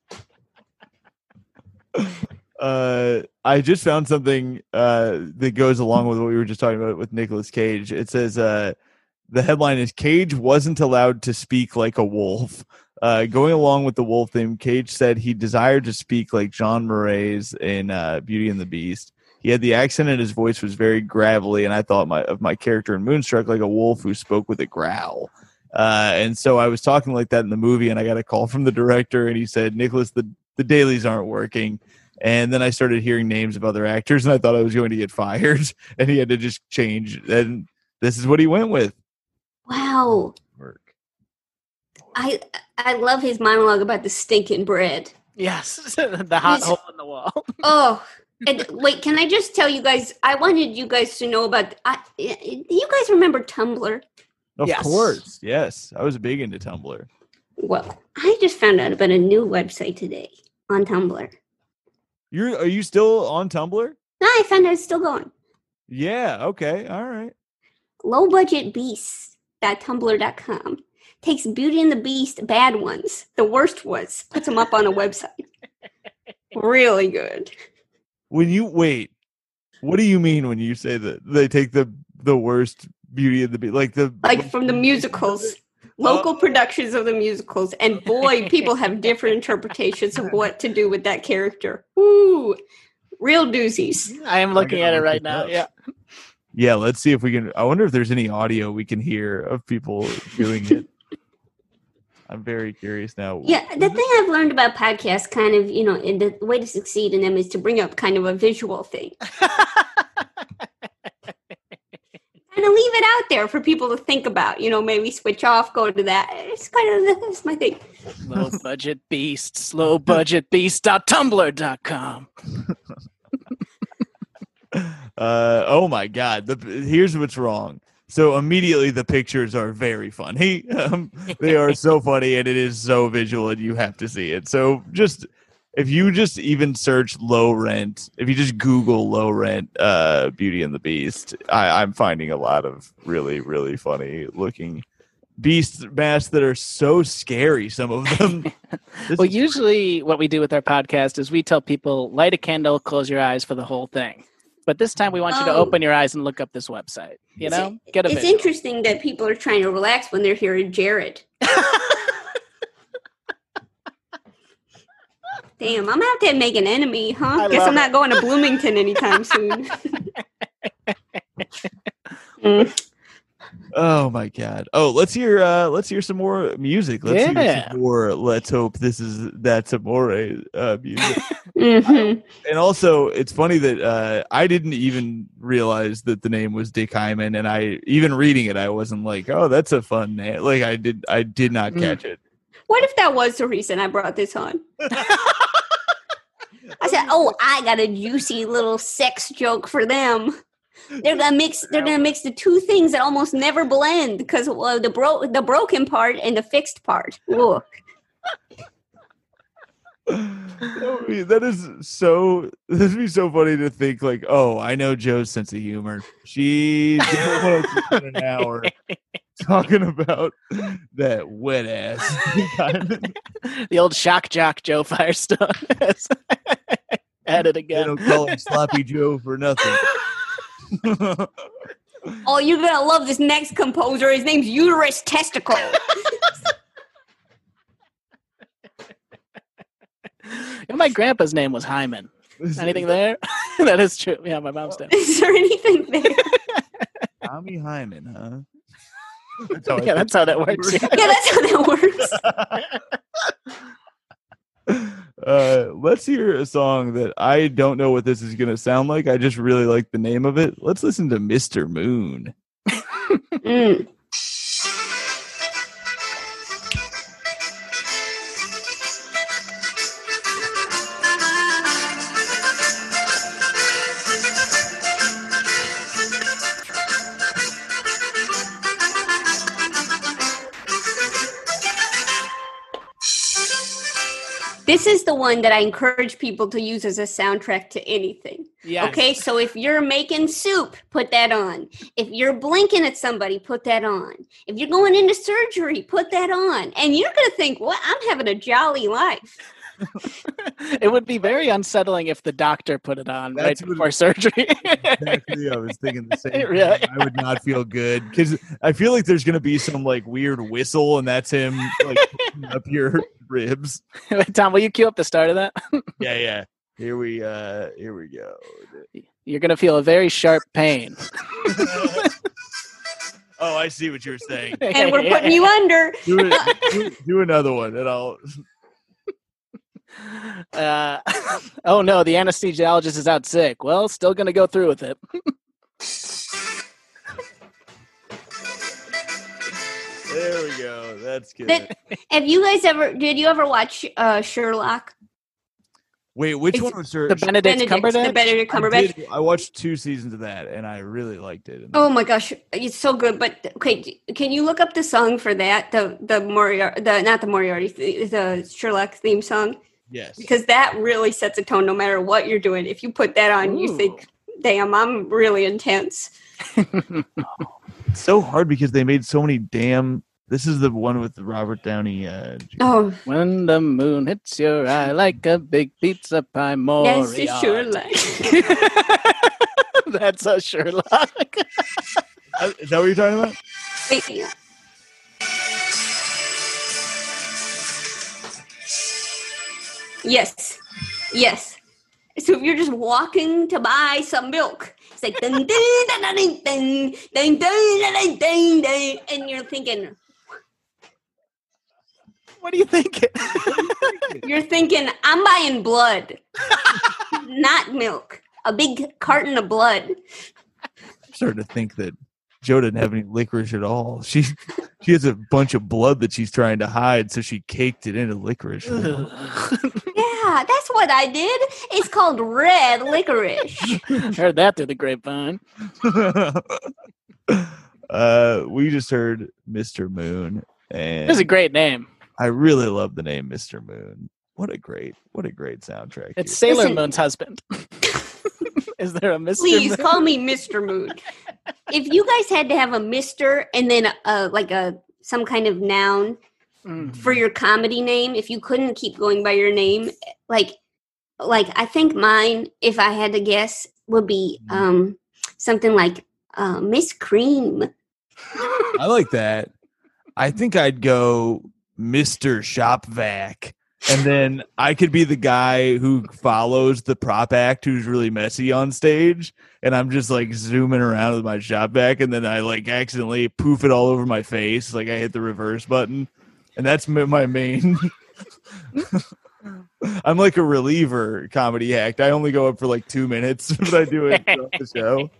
I just found something that goes along with what we were just talking about with Nicolas Cage. It says the headline is Cage wasn't allowed to speak like a wolf. Going along with the wolf theme, Cage said he desired to speak like Jean Marais in Beauty and the Beast. He had the accent and his voice was very gravelly, and I thought of my character in Moonstruck like a wolf who spoke with a growl. And so I was talking like that in the movie, and I got a call from the director, and he said, Nicholas, the dailies aren't working. And then I started hearing names of other actors, and I thought I was going to get fired, and he had to just change. And this is what he went with. Wow. Work. I love his monologue about the stinking bread. Yes, the hot hole in the wall. Oh, and wait, can I just tell you guys, I wanted you guys to know about, you guys remember Tumblr? Of course, yes. I was big into Tumblr. Well, I just found out about a new website today on Tumblr. Are you still on Tumblr? No, I found out it's still going. Yeah, okay, all right. Lowbudgetbeasts.tumblr.com takes Beauty and the Beast bad ones, the worst ones, puts them up on a website. Really good. What do you mean when you say that they take the worst Beauty and the Beast, like from the musicals, local productions of the musicals, and boy, people have different interpretations of what to do with that character. Ooh, real doozies. I am looking at it right now. Yeah. Yeah, let's see if we can. I wonder if there's any audio we can hear of people doing it. I'm very curious now. Yeah, the thing I've learned about podcasts, kind of, and the way to succeed in them is to bring up kind of a visual thing. And to leave it out there for people to think about, maybe switch off, go to that. It's that's my thing. Lowbudgetbeast.tumblr.com. Oh my God. Here's what's wrong. So immediately the pictures are very funny. They are so funny and it is so visual and you have to see it. So if you just even search low rent, if you just Google low rent Beauty and the Beast, I'm finding a lot of really, really funny looking beast masks that are so scary, some of them. Well, usually what we do with our podcast is we tell people, light a candle, close your eyes for the whole thing. But this time we want you to open your eyes and look up this website. Get a It's visual. interesting that people are trying to relax when they're hearing Jared. Damn, I'm out there to make an enemy, huh? Guess I'm not going to Bloomington anytime soon. Oh my God! Oh, let's hear some more music. Let's hear some more. Let's hope that's amore music. Mm-hmm. And also, it's funny that I didn't even realize that the name was Dick Hyman, and I even reading it, I wasn't like, "Oh, that's a fun name." Like I did not catch it. What if that was the reason I brought this on? I said, "Oh, I got a juicy little sex joke for them." They're gonna mix the two things that almost never blend because the broken part and the fixed part. Ooh. That'd be so funny to think like, oh, I know Joe's sense of humor. She's an hour talking about that wet ass. The old shock jock Joe Firestone. At it again. They don't call him Sloppy Joe for nothing. Oh, you're gonna love this next composer. His name's Uterus Testicle. My grandpa's name was Hyman. Anything there? That is true. Yeah, my mom's name. Is there anything there? Tommy Hyman, huh? That's how that works. Yeah, that's how that works. Let's hear a song that I don't know what this is going to sound like. I just really like the name of it. Let's listen to Mr. Moon. This is the one that I encourage people to use as a soundtrack to anything. Yes. Okay, so if you're making soup, put that on. If you're blinking at somebody, put that on. If you're going into surgery, put that on. And you're going to think, what? I'm having a jolly life. It would be very unsettling if the doctor put it on That's right before surgery. Exactly. I was thinking the same thing. Really? I would not feel good because I feel like there's going to be some like weird whistle, and that's him like picking up your ribs. Tom, will you cue up the start of that? Yeah. Here we go. You're going to feel a very sharp pain. Oh, I see what you're saying. And we're putting you under. Do another one, and I'll. Oh no, the anesthesiologist is out sick. Well, still going to go through with it. There we go. That's good. Did you ever watch Sherlock? Wait, which one was the Benedict Cumberbatch? The Benedict Cumberbatch. I watched 2 seasons of that, and I really liked it. Oh my gosh, it's so good. But okay, can you look up the song for that? The Moriarty, the Sherlock theme song. Yes, because that really sets a tone. No matter what you're doing, if you put that on, you think, "Damn, I'm really intense." It's so hard because they made so many damn. This is the one with Robert Downey. When the moon hits your eye like a big pizza pie, Moriarty. Yes, Sherlock. That's a Sherlock. Is that what you're talking about? Wait. Yes. So if you're just walking to buy some milk, it's like ding ding ding ding ding ding ding ding ding, and you're thinking, what are you thinking? You're thinking, I'm buying blood, not milk. A big carton of blood. I'm starting to think that Joe didn't have any licorice at all. She has a bunch of blood that she's trying to hide, so she caked it into licorice. Yeah, that's what I did. It's called red licorice. Heard that through the grapevine. We just heard Mr. Moon, and It's a great name. I really love the name Mr. Moon. What a great soundtrack. It's Sailor Moon's husband. Is there a Mr. Please Moon? call me Mr. Moon. If you guys had to have a Mr. and then some kind of noun for your comedy name, if you couldn't keep going by your name, like I think mine, if I had to guess, would be something like Miss Cream. I like that. I think I'd go Mr. Shopvac. And then I could be the guy who follows the prop act who's really messy on stage. And I'm just like zooming around with my shop vac. And then I like accidentally poof it all over my face. Like I hit the reverse button. And that's my main. I'm like a reliever comedy act. I only go up for like 2 minutes, but I do it throughout the show.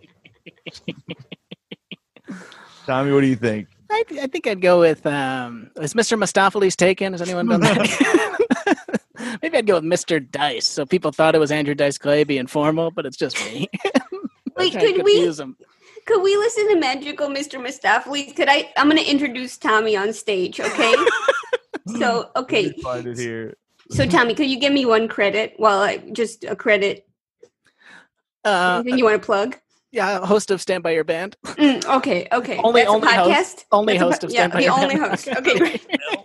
Tommy, what do you think? I think I'd go with, is Mr. Mistopheles taken? Has anyone done that? Maybe I'd go with Mr. Dice. So people thought it was Andrew Dice Clay being formal, but it's just me. Wait, could we listen to Magical Mr. Mistopheles? I'm going to introduce Tommy on stage, okay? So, okay. Find it here. So, Tommy, could you give me one credit? Just a credit. Anything you want to plug? Yeah, host of Stand By Your Band. Okay. Only podcast? Host of Stand By Your Band. The only host. Okay, great.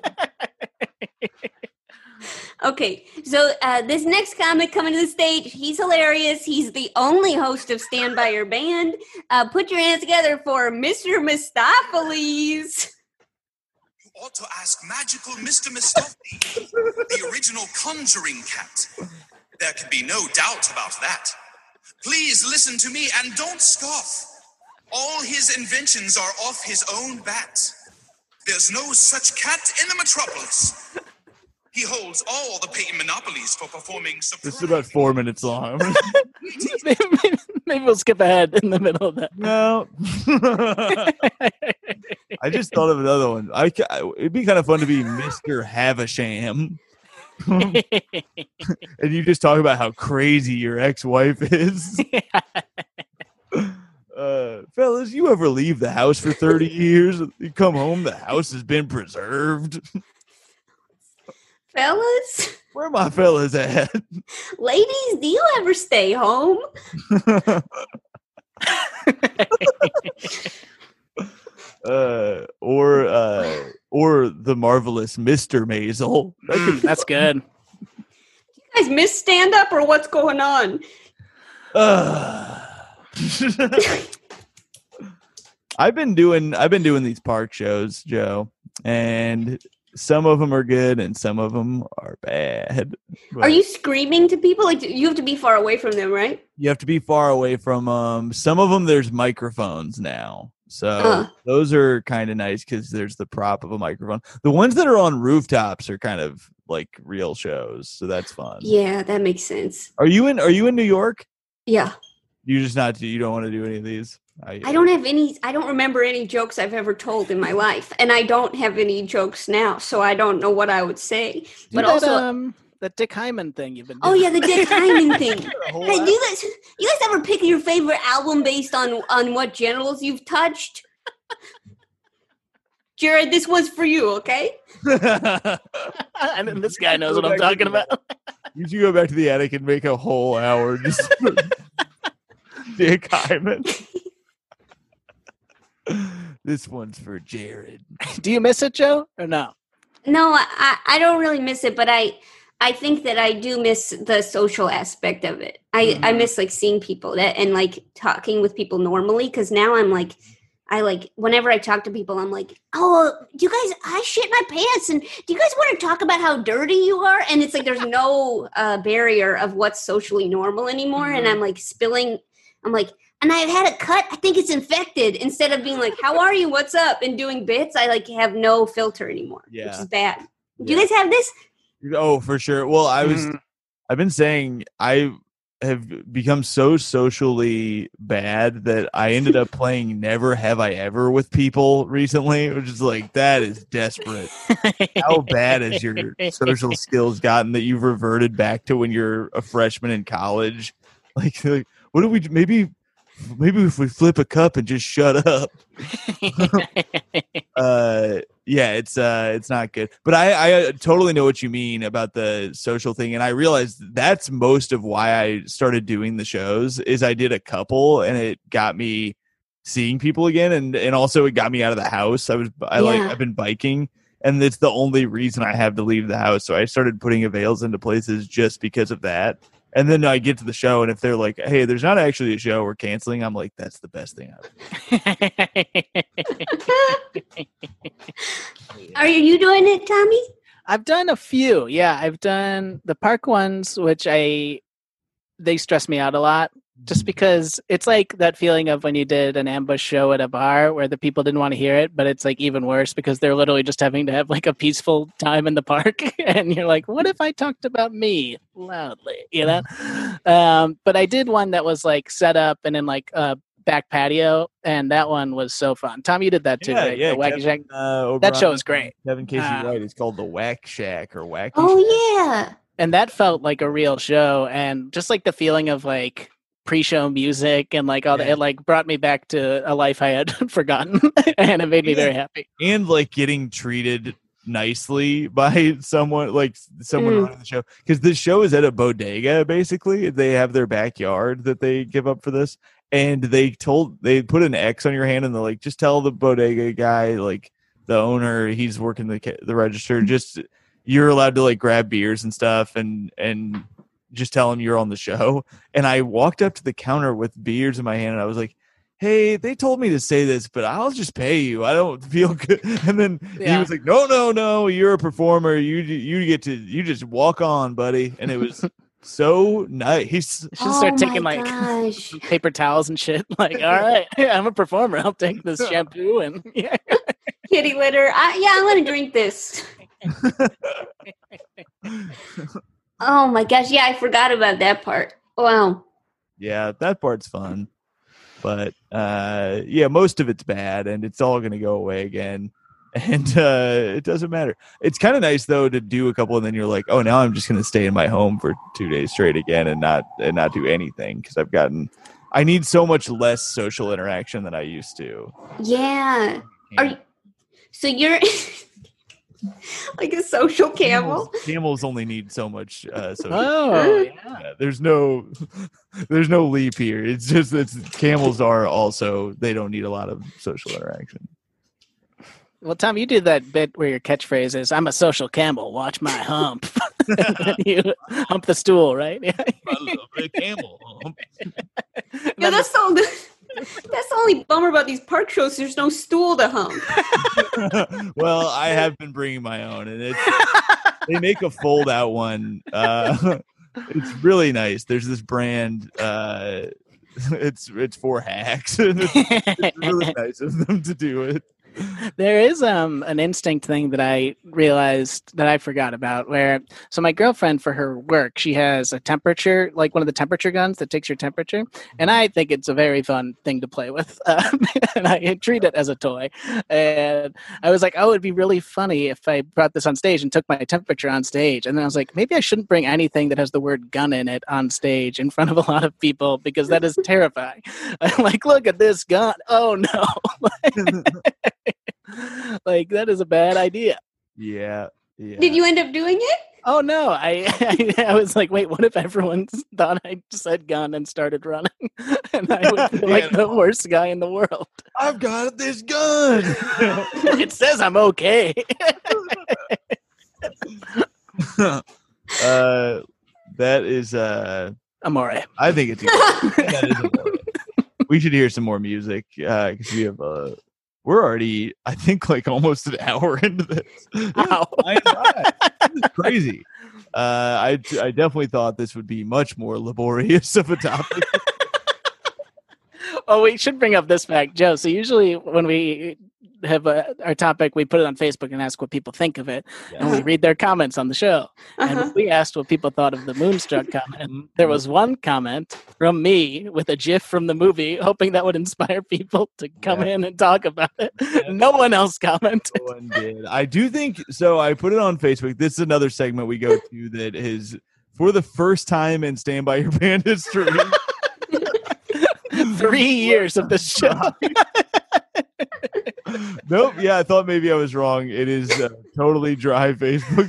Okay, so this next comic coming to the stage, he's hilarious. He's the only host of Stand By Your Band. Put your hands together for Mr. Mistopheles. You ought to ask Magical Mr. Mistopheles, the original conjuring cat. There can be no doubt about that. Please listen to me and don't scoff. All his inventions are off his own bat. There's no such cat in the metropolis. He holds all the patent monopolies for performing surprise. This is about 4 minutes long. Maybe we'll skip ahead in the middle of that. No. I just thought of another one. It'd be kind of fun to be Mr. Havisham. And you just talk about how crazy your ex-wife is. Fellas, you ever leave the house for 30 years? You come home, the house has been preserved. Fellas? Where my fellas at? Ladies, do you ever stay home? Or the marvelous Mr. Maisel. That's good. You guys miss stand up or what's going on? I've been doing these park shows, Joe, and some of them are good and some of them are bad. Are you screaming to people? Like, you have to be far away from them, right? You have to be far away from them. Some of them there's microphones now. So those are kind of nice because there's the prop of a microphone. The ones that are on rooftops are kind of like real shows, so that's fun. Yeah, that makes sense. Are you in New York? Yeah. You don't want to do any of these? I don't remember any jokes I've ever told in my life, and I don't have any jokes now, so I don't know what I would say. But also the Dick Hyman thing you've been doing. Oh yeah, the Dick Hyman thing. Hey, do you guys ever pick your favorite album based on what genitals you've touched? Jared, this was for you, okay? And then this guy knows what I'm talking about. You should go back to the attic and make a whole hour just for Dick Hyman. This one's for Jared. Do you miss it, Joe, or no? No, I don't really miss it, but I think that I do miss the social aspect of it. I miss like seeing people and like talking with people normally, because now I'm like, whenever I talk to people, I'm like, oh, do you guys, I shit my pants, and do you guys want to talk about how dirty you are? And it's like there's no barrier of what's socially normal anymore, and I'm like and I've had a cut, I think it's infected, instead of being like, how are you, what's up, and doing bits. I like have no filter anymore, which is bad. Do you guys have this? Oh, for sure. Well, I've been saying I have become so socially bad that I ended up playing Never Have I Ever with people recently, which is like, that is desperate. How bad has your social skills gotten that you've reverted back to when you're a freshman in college? Like what do we do? Maybe if we flip a cup and just shut up. Yeah, it's not good. But I totally know what you mean about the social thing, and I realized that's most of why I started doing the shows. Is I did a couple, and it got me seeing people again, and also it got me out of the house. I've been biking, and it's the only reason I have to leave the house. So I started putting avails into places just because of that. And then I get to the show, and if they're like, hey, there's not actually a show, we're canceling, I'm like, that's the best thing ever. Are you doing it, Tommy? I've done a few. Yeah, I've done the park ones, which they stress me out a lot. Just because it's like that feeling of when you did an ambush show at a bar where the people didn't want to hear it, but it's like even worse because they're literally just having to have like a peaceful time in the park. And you're like, what if I talked about me loudly, you know? But I did one that was like set up and in like a back patio, and that one was so fun. Tom, you did that too, right? Yeah, the Wacky Shack. That show was great. Kevin Casey Wright. It's called the Whack Shack or Wacky Shack. Oh, yeah. And that felt like a real show, and just like the feeling of like pre-show music and like all that, it like brought me back to a life I had forgotten, and it made me very happy. And like getting treated nicely by someone running the show, because this show is at a bodega. Basically, they have their backyard that they give up for this, and they put an X on your hand, and they're like, just tell the bodega guy, like the owner, he's working the register, just you're allowed to like grab beers and stuff, and just tell him you're on the show. And I walked up to the counter with beers in my hand, and I was like, hey, they told me to say this, but I'll just pay you. I don't feel good. And then he was like, no, you're a performer. You just walk on, buddy. And it was so nice. Should start taking like paper towels and shit. Like, all right, I'm a performer. I'll take this shampoo and kitty litter. I'm going to drink this. Oh my gosh. Yeah, I forgot about that part. Wow. Yeah, that part's fun. But most of it's bad, and it's all going to go away again. And it doesn't matter. It's kind of nice though to do a couple, and then you're like, oh, now I'm just going to stay in my home for 2 days straight again and not do anything, because I need so much less social interaction than I used to. Yeah. So you're Like a social camel. Camels only need so much social. Oh, yeah. There's no leap here. It's just that camels are also, they don't need a lot of social interaction. Well, Tom, you do that bit where your catchphrase is, I'm a social camel, watch my hump. And then you hump the stool, right? Yeah. I love a camel. Yeah, that's the only bummer about these park shows. There's no stool to hump. Well, I have been bringing my own, and they make a fold-out one. It's really nice. There's this brand. It's for hacks. It's really nice of them to do it. There is an instinct thing that I realized that I forgot about so my girlfriend for her work, she has a temperature, like one of the temperature guns that takes your temperature. And I think it's a very fun thing to play with. And I treat it as a toy. And I was like, oh, it'd be really funny if I brought this on stage and took my temperature on stage. And then I was like, maybe I shouldn't bring anything that has the word gun in it on stage in front of a lot of people because that is terrifying. I'm like, look at this gun. Oh, no. Like that is a bad idea. Yeah. Did you end up doing it? Oh no, I was like, wait, what if everyone thought I said gun and started running, and I would feel like the worst guy in the world. I've got this gun. It says I'm okay. That is Amore. I think it's that is Amore. We should hear some more music because we have we're already, I think, like almost an hour into this. Wow. This is crazy. I definitely thought this would be much more laborious of a topic. Oh, we should bring up this fact, Joe. So usually when we have our topic, we put it on Facebook and ask what people think of it, and we read their comments on the show. And we asked what people thought of the Moonstruck comment. There was one comment from me with a GIF from the movie, hoping that would inspire people to come in and talk about it. No one else commented. No one did. I do think so. I put it on Facebook. This is another segment we go to that is for the first time in Stand By Your Band history. 3 years of this show. Nope. Yeah, I thought maybe I was wrong. It is totally dry Facebook.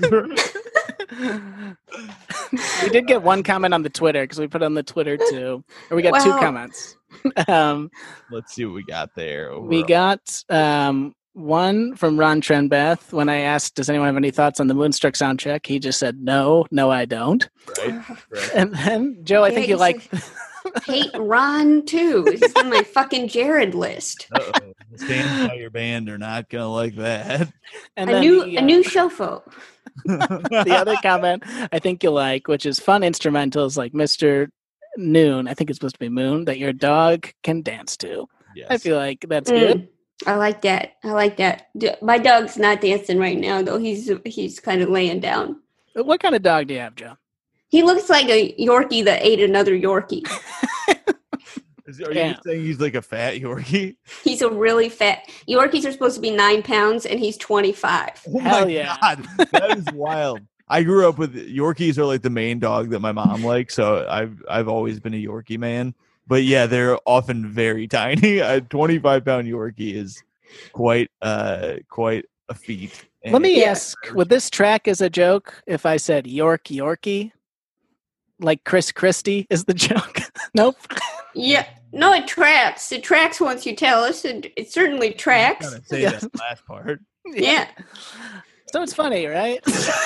We did get one comment on the Twitter because we put it on the Twitter too. Or we got two comments. Let's see what we got there. Overall. We got one from Ron Trenbeth. When I asked, does anyone have any thoughts on the Moonstruck soundtrack? He just said, no, I don't. Right. And then, Joe, I think you like... hate Ron too. It's on my fucking Jared list. Uh-oh. Stand By Your Band are not gonna like that. And a new shofo. The other comment I think you'll like, which is fun instrumentals like Mr. Noon. I think it's supposed to be Moon that your dog can dance to. Yes. I feel like that's good. I like that. My dog's not dancing right now though. He's kind of laying down. What kind of dog do you have, Joe? He looks like a Yorkie that ate another Yorkie. Are you saying he's like a fat Yorkie? He's a really fat. Yorkies are supposed to be 9 pounds, and he's 25. Oh Hell my yeah. God. That is wild. I grew up with Yorkies are like the main dog that my mom likes, so I've always been a Yorkie man. But yeah, they're often very tiny. A 25-pound Yorkie is quite a feat. Let me ask, would this track as a joke if I said Yorkie? Like Chris Christie is the joke? Nope. Yeah. No, it tracks. It tracks once you tell us. It certainly tracks. Gotta say that last part. Yeah. So it's funny, right?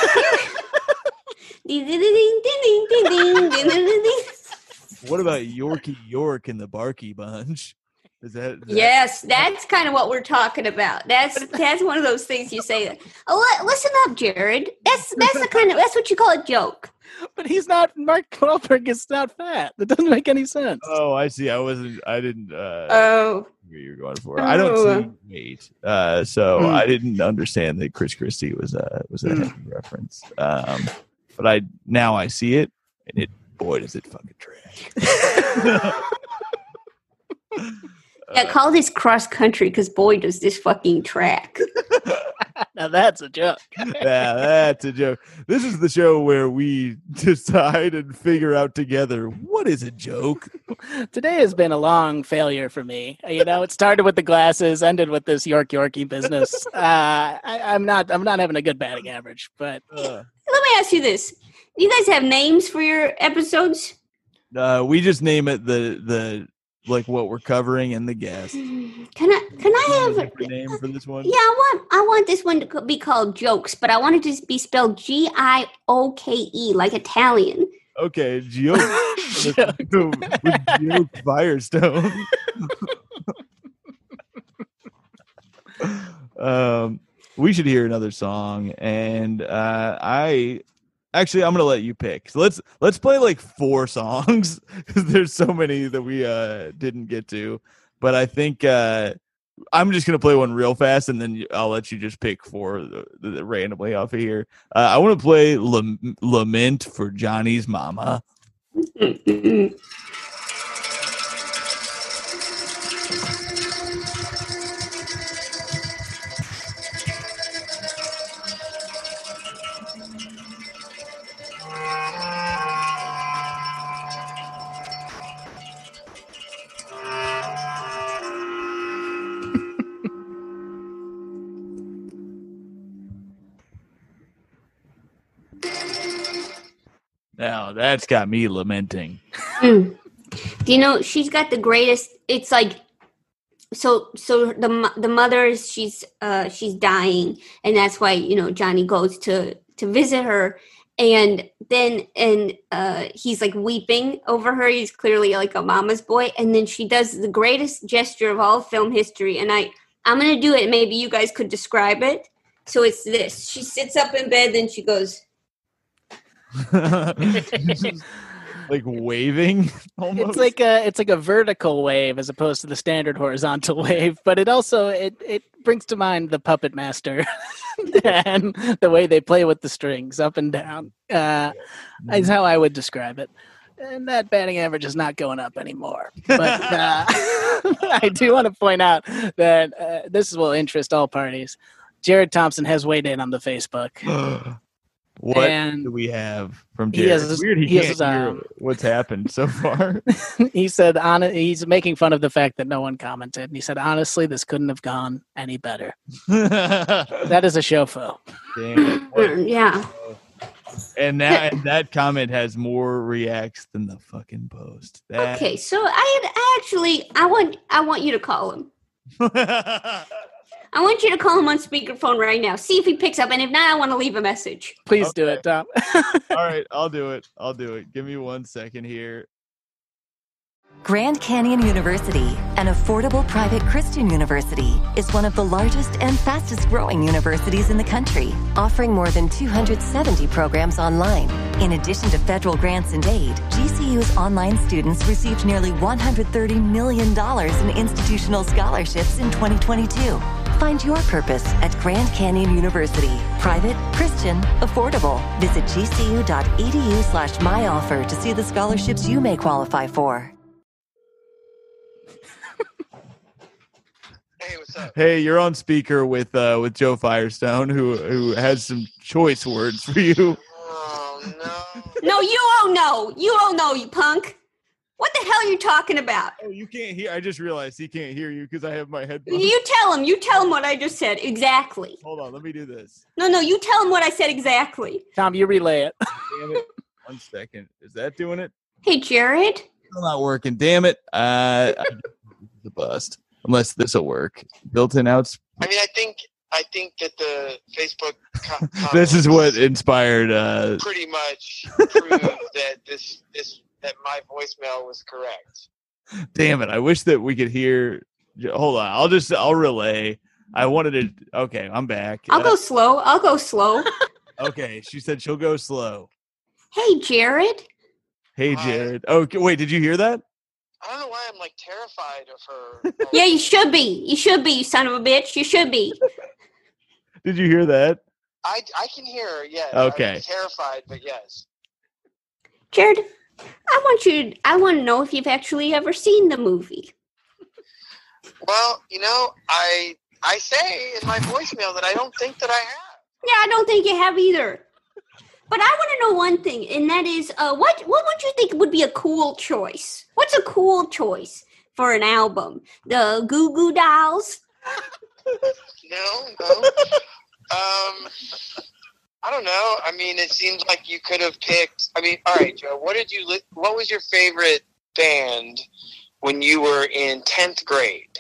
What about Yorkie York and the Barky Bunch? Is that yes, that's kind of what we're talking about. That's one of those things you say. Oh, listen up, Jared. That's what you call a joke. But he's not. Mark Wahlberg is not fat. That doesn't make any sense. Oh, I see. I didn't. Oh. What you're going for? I don't see weight, so I didn't understand that Chris Christie was a heavy reference. But I see it, and boy does it fucking trash. Yeah, call this cross country because boy does this fucking track. Now that's a joke. Yeah, that's a joke. This is the show where we decide and figure out together what is a joke. Today has been a long failure for me. It started with the glasses, ended with this Yorkie business. I'm not having a good batting average, but Let me ask you this: do you guys have names for your episodes? We just name it the like what we're covering and the guest. Can I have a different name for this one? Yeah, I want this one to be called Jokes, but I want it to be spelled Gioke, like Italian. Okay, Joke with Joke Firestone. We should hear another song, and I'm gonna let you pick. So let's play like 4 songs because there's so many that we didn't get to. But I think I'm just gonna play one real fast, and then I'll let you just pick 4 randomly off of here. I want to play "Lament for Johnny's Mama." Now that's got me lamenting. Do you know she's got the greatest? It's like so the mother is she's dying, and that's why Johnny goes to visit her, and then he's like weeping over her. He's clearly like a mama's boy, and then she does the greatest gesture of all film history, and I'm gonna do it. Maybe you guys could describe it. So it's this: she sits up in bed, then she goes. Like waving almost. It's like a vertical wave as opposed to the standard horizontal wave, but it also it brings to mind the Puppet Master and the way they play with the strings up and down. Is how I would describe it. And that batting average is not going up anymore. But I do want to point out that this will interest all parties. Jared Thompson has weighed in on the Facebook. What and do we have from Jared? It's weird he can't hear what's happened so far. He said he's making fun of the fact that no one commented. And he said, honestly, this couldn't have gone any better. That is a shofo. Damn it. Yeah. And that comment has more reacts than the fucking post. Okay, so I want you to call him. I want you to call him on speakerphone right now. See if he picks up, and if not, I want to leave a message. Please do it, Tom. All right, I'll do it. Give me 1 second here. Grand Canyon University, an affordable private Christian university, is one of the largest and fastest growing universities in the country, offering more than 270 programs online. In addition to federal grants and aid, GCU's online students received nearly $130 million in institutional scholarships in 2022. Find your purpose at Grand Canyon University. Private, Christian, affordable. Visit gcu.edu/myoffer to see the scholarships you may qualify for. Hey, what's up? Hey, you're on speaker with Joe Firestone, who has some choice words for you. Oh no! No, you don't know. You don't know, you punk. What the hell are you talking about? Oh, you can't hear. I just realized he can't hear you because I have my headphones. You tell him. You tell him what I just said exactly. Hold on, let me do this. No, you tell him what I said exactly. Tom, you relay it. Damn it! 1 second. Is that doing it? Hey, Jared. Still not working. Damn it! The bust. Unless this will work. Built-in outs. I mean, I think that the Facebook. This is what inspired. Pretty much proved that that my voicemail was correct. Damn it! I wish that we could hear. Hold on. I'll relay. I wanted to. Okay, I'm back. I'll go slow. Okay, she said she'll go slow. Hey, Jared. Hey, Jared. Oh, wait. Did you hear that? I don't know why I'm like terrified of her. Yeah, you should be. You should be, you son of a bitch. You should be. Did you hear that? I can hear her, yes. Okay. I'm terrified, but yes. Jared, I want to know if you've actually ever seen the movie. Well, I I say in my voicemail that I don't think that I have. Yeah, I don't think you have either. But I want to know one thing, and that is, what would you think would be a cool choice? What's a cool choice for an album? The Goo Goo Dolls? No. I don't know. I mean, it seems like you could have picked. I mean, all right, Joe. What was your favorite band when you were in 10th grade?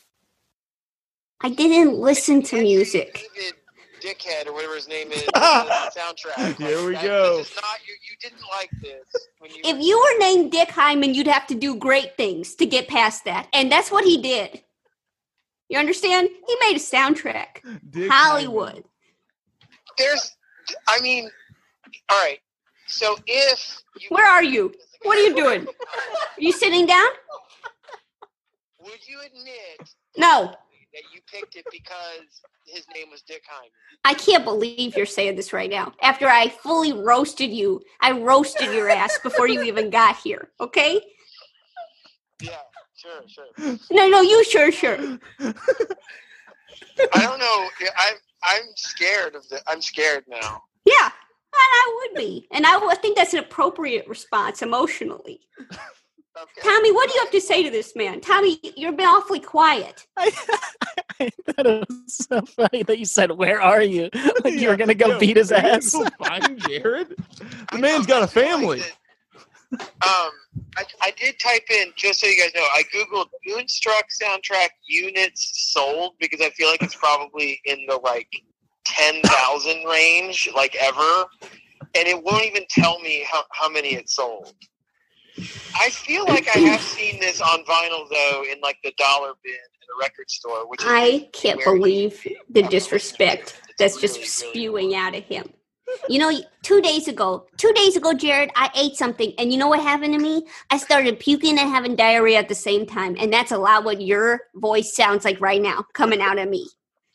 I didn't listen to music. David Dickhead or whatever his name is. The soundtrack. Here we go. This is not, you didn't like this. If you were named Dick Hyman, you'd have to do great things to get past that, and that's what he did. You understand? He made a soundtrack. Dick Hollywood. I mean, all right. So if Where are you? What are you doing? Are you sitting down? Would you admit No. that you picked it because his name was Dick Hyman? I can't believe you're saying this right now. After I fully roasted you, I roasted your ass before you even got here. Okay? Yeah, sure. No, you sure. I don't know. I'm scared of the. I'm scared now. Yeah, and I would be, and I think that's an appropriate response emotionally. Okay. Tommy, what do you have to say to this man? Tommy, you've been awfully quiet. I thought it was so funny that you said, "Where are you?" Like you were gonna go beat his ass. Find Jared. The man's got a family. I did type in, just so you guys know, I Googled Moonstruck soundtrack units sold because I feel like it's probably in the 10,000 range, ever. And it won't even tell me how many it sold. I feel like I have seen this on vinyl, though, in the dollar bin in a record store. Which I can't believe the disrespect that's just really spewing out of him. 2 days ago, Jared, I ate something, and you know what happened to me? I started puking and having diarrhea at the same time, and that's a lot what your voice sounds like right now, coming out of me.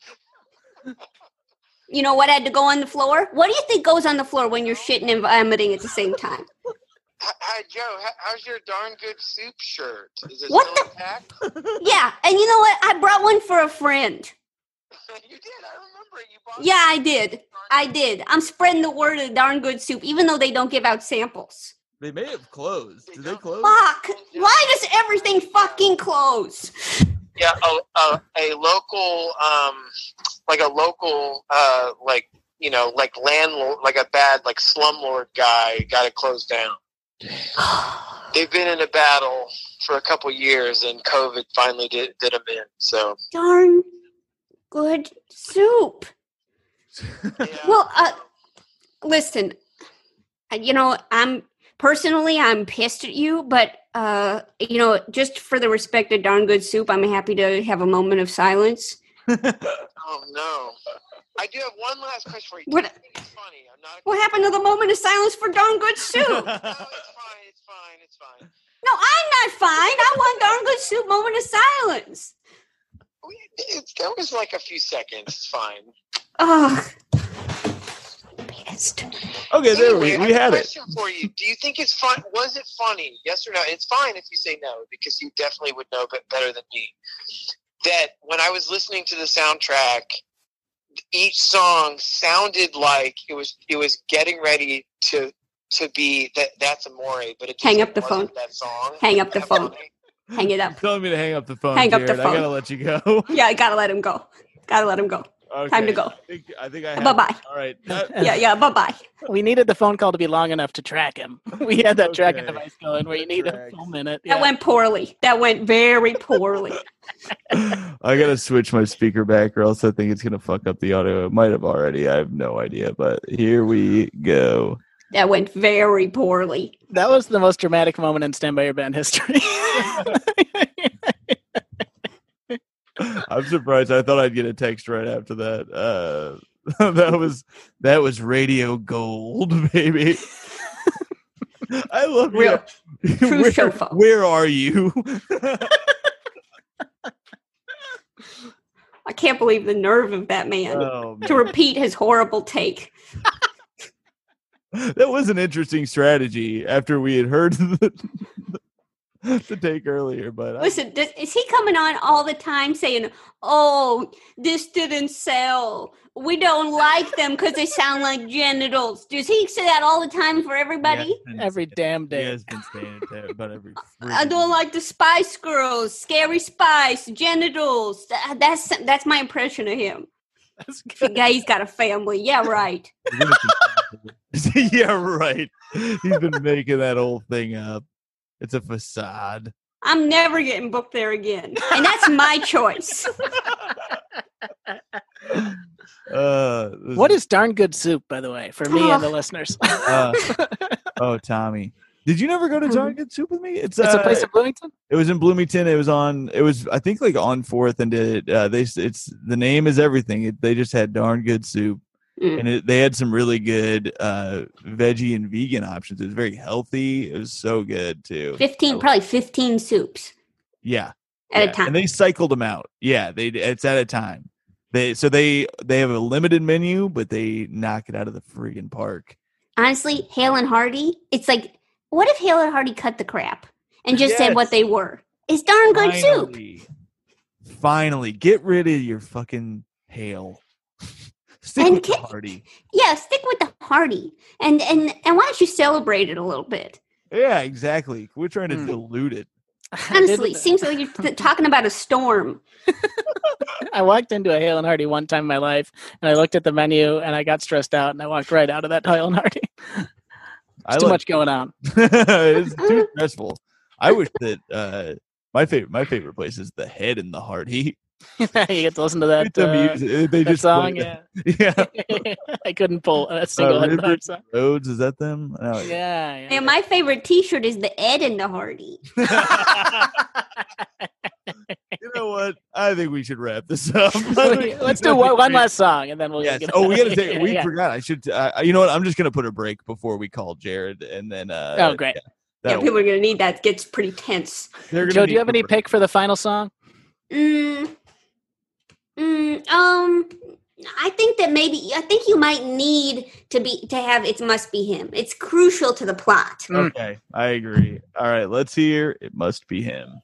You know what had to go on the floor? What do you think goes on the floor when you're shitting and vomiting at the same time? Hi, Joe. How's your darn good soup shirt? Is it What still intact? Yeah, and you know what? I brought one for a friend. You did. I remember it. You bought Yeah, I did. I'm spreading the word of the darn good soup, even though they don't give out samples. They may have closed. Did they close? Fuck! Why does everything fucking close? Yeah, a local, landlord, a bad, slumlord guy got it closed down. They've been in a battle for a couple years, and COVID finally did them in. So Darn good soup. yeah. Well, listen, I'm pissed at you, but just for the respect of darn good soup, I'm happy to have a moment of silence. Oh no, I do have one last question for you. What? Do you think it's funny? I'm not. What happened to the moment of silence for darn good soup? No, It's fine. I'm not fine. I want darn good soup moment of silence. That was a few seconds. It's fine. Ugh. Pissed. Okay, there Anyway, we had I have a it. question for you. Do you think it's fun? Was it funny? Yes or no? It's fine if you say no, because you definitely would know better than me. That when I was listening to the soundtrack, each song sounded like it was getting ready to be that's Amore, but it just Hang up the wasn't phone. That song. Hang up the That phone. funny? Hang it up. You're telling me to hang up the phone, Hang up Jared. the phone. I gotta let you go. Yeah, I gotta let him go. Okay. Time to go. I think I have Bye-bye. it. All right. Yeah, bye-bye. We needed the phone call to be long enough to track him. We had that tracking Okay. device going where you need a Track. full minute. That went poorly. That went very poorly. I gotta switch my speaker back, or else I think it's gonna fuck up the audio. It might have already. I have no idea, but here we go. That went very poorly. That was the most dramatic moment in Stand By Your Band history. I'm surprised. I thought I'd get a text right after that. That was radio gold, baby. I love Real you. true show folk. Where are you? I can't believe the nerve of that man Oh, to man. repeat his horrible take. That was an interesting strategy after we had heard to take earlier, but Listen, is he coming on all the time saying, "Oh, this didn't sell. We don't like them because they sound like genitals"? Does he say that all the time for everybody? Every damn He day. has been saying it about every. I don't like the Spice Girls, Scary Spice, genitals. That's my impression of him. That's The good. guy, he's got a family. Yeah, right. Yeah, right. He's been making that whole thing up. It's a facade. I'm never getting booked there again, and that's my choice. What is darn good soup, by the way, for me and the listeners? Oh, Tommy. Did you never go to Darn Good Soup with me? It's a place in Bloomington? It was in Bloomington. It was I think like on 4th and it's the name is everything. They just had darn good soup. And they had some really good veggie and vegan options. It was very healthy. It was so good too. 15 soups. Yeah. At a time. And they cycled them out. Yeah, it's at a time. They have a limited menu, but they knock it out of the friggin' park. Honestly, Hale and Hardy, it's like, what if Hale and Hardy cut the crap and just said what they were? It's darn good soup. Finally, get rid of your fucking Hale. Stick with the Hardy. Yeah, stick with the Hardy. And why don't you celebrate it a little bit? Yeah, exactly. We're trying to dilute it. Honestly, seems like you're talking about a storm. I walked into a Hale and Hardy one time in my life, and I looked at the menu, and I got stressed out, and I walked right out of that Hale and Hardy. There's too much going on. It's too stressful. I wish that my favorite place is the Head in the Hardy. You get to listen to that, they that just song. play Yeah. I couldn't pull a single Head in the Hardy song. Roads, is that them? Oh, Yeah. And my favorite T-shirt is the Ed and the Hardy. You know what? I think we should wrap this up. Let's do one last song, and then we'll. Yes. Get We got to take. We Yeah. forgot. I should. You know what? I'm just gonna put a break before we call Jared, and then. Oh, great. Yeah, people are gonna need that. It gets pretty tense. Joe, do you have any pick for the final song? I think that I think you might need to have It Must Be Him. It's crucial to the plot. Okay, I agree. All right, let's hear It Must Be Him.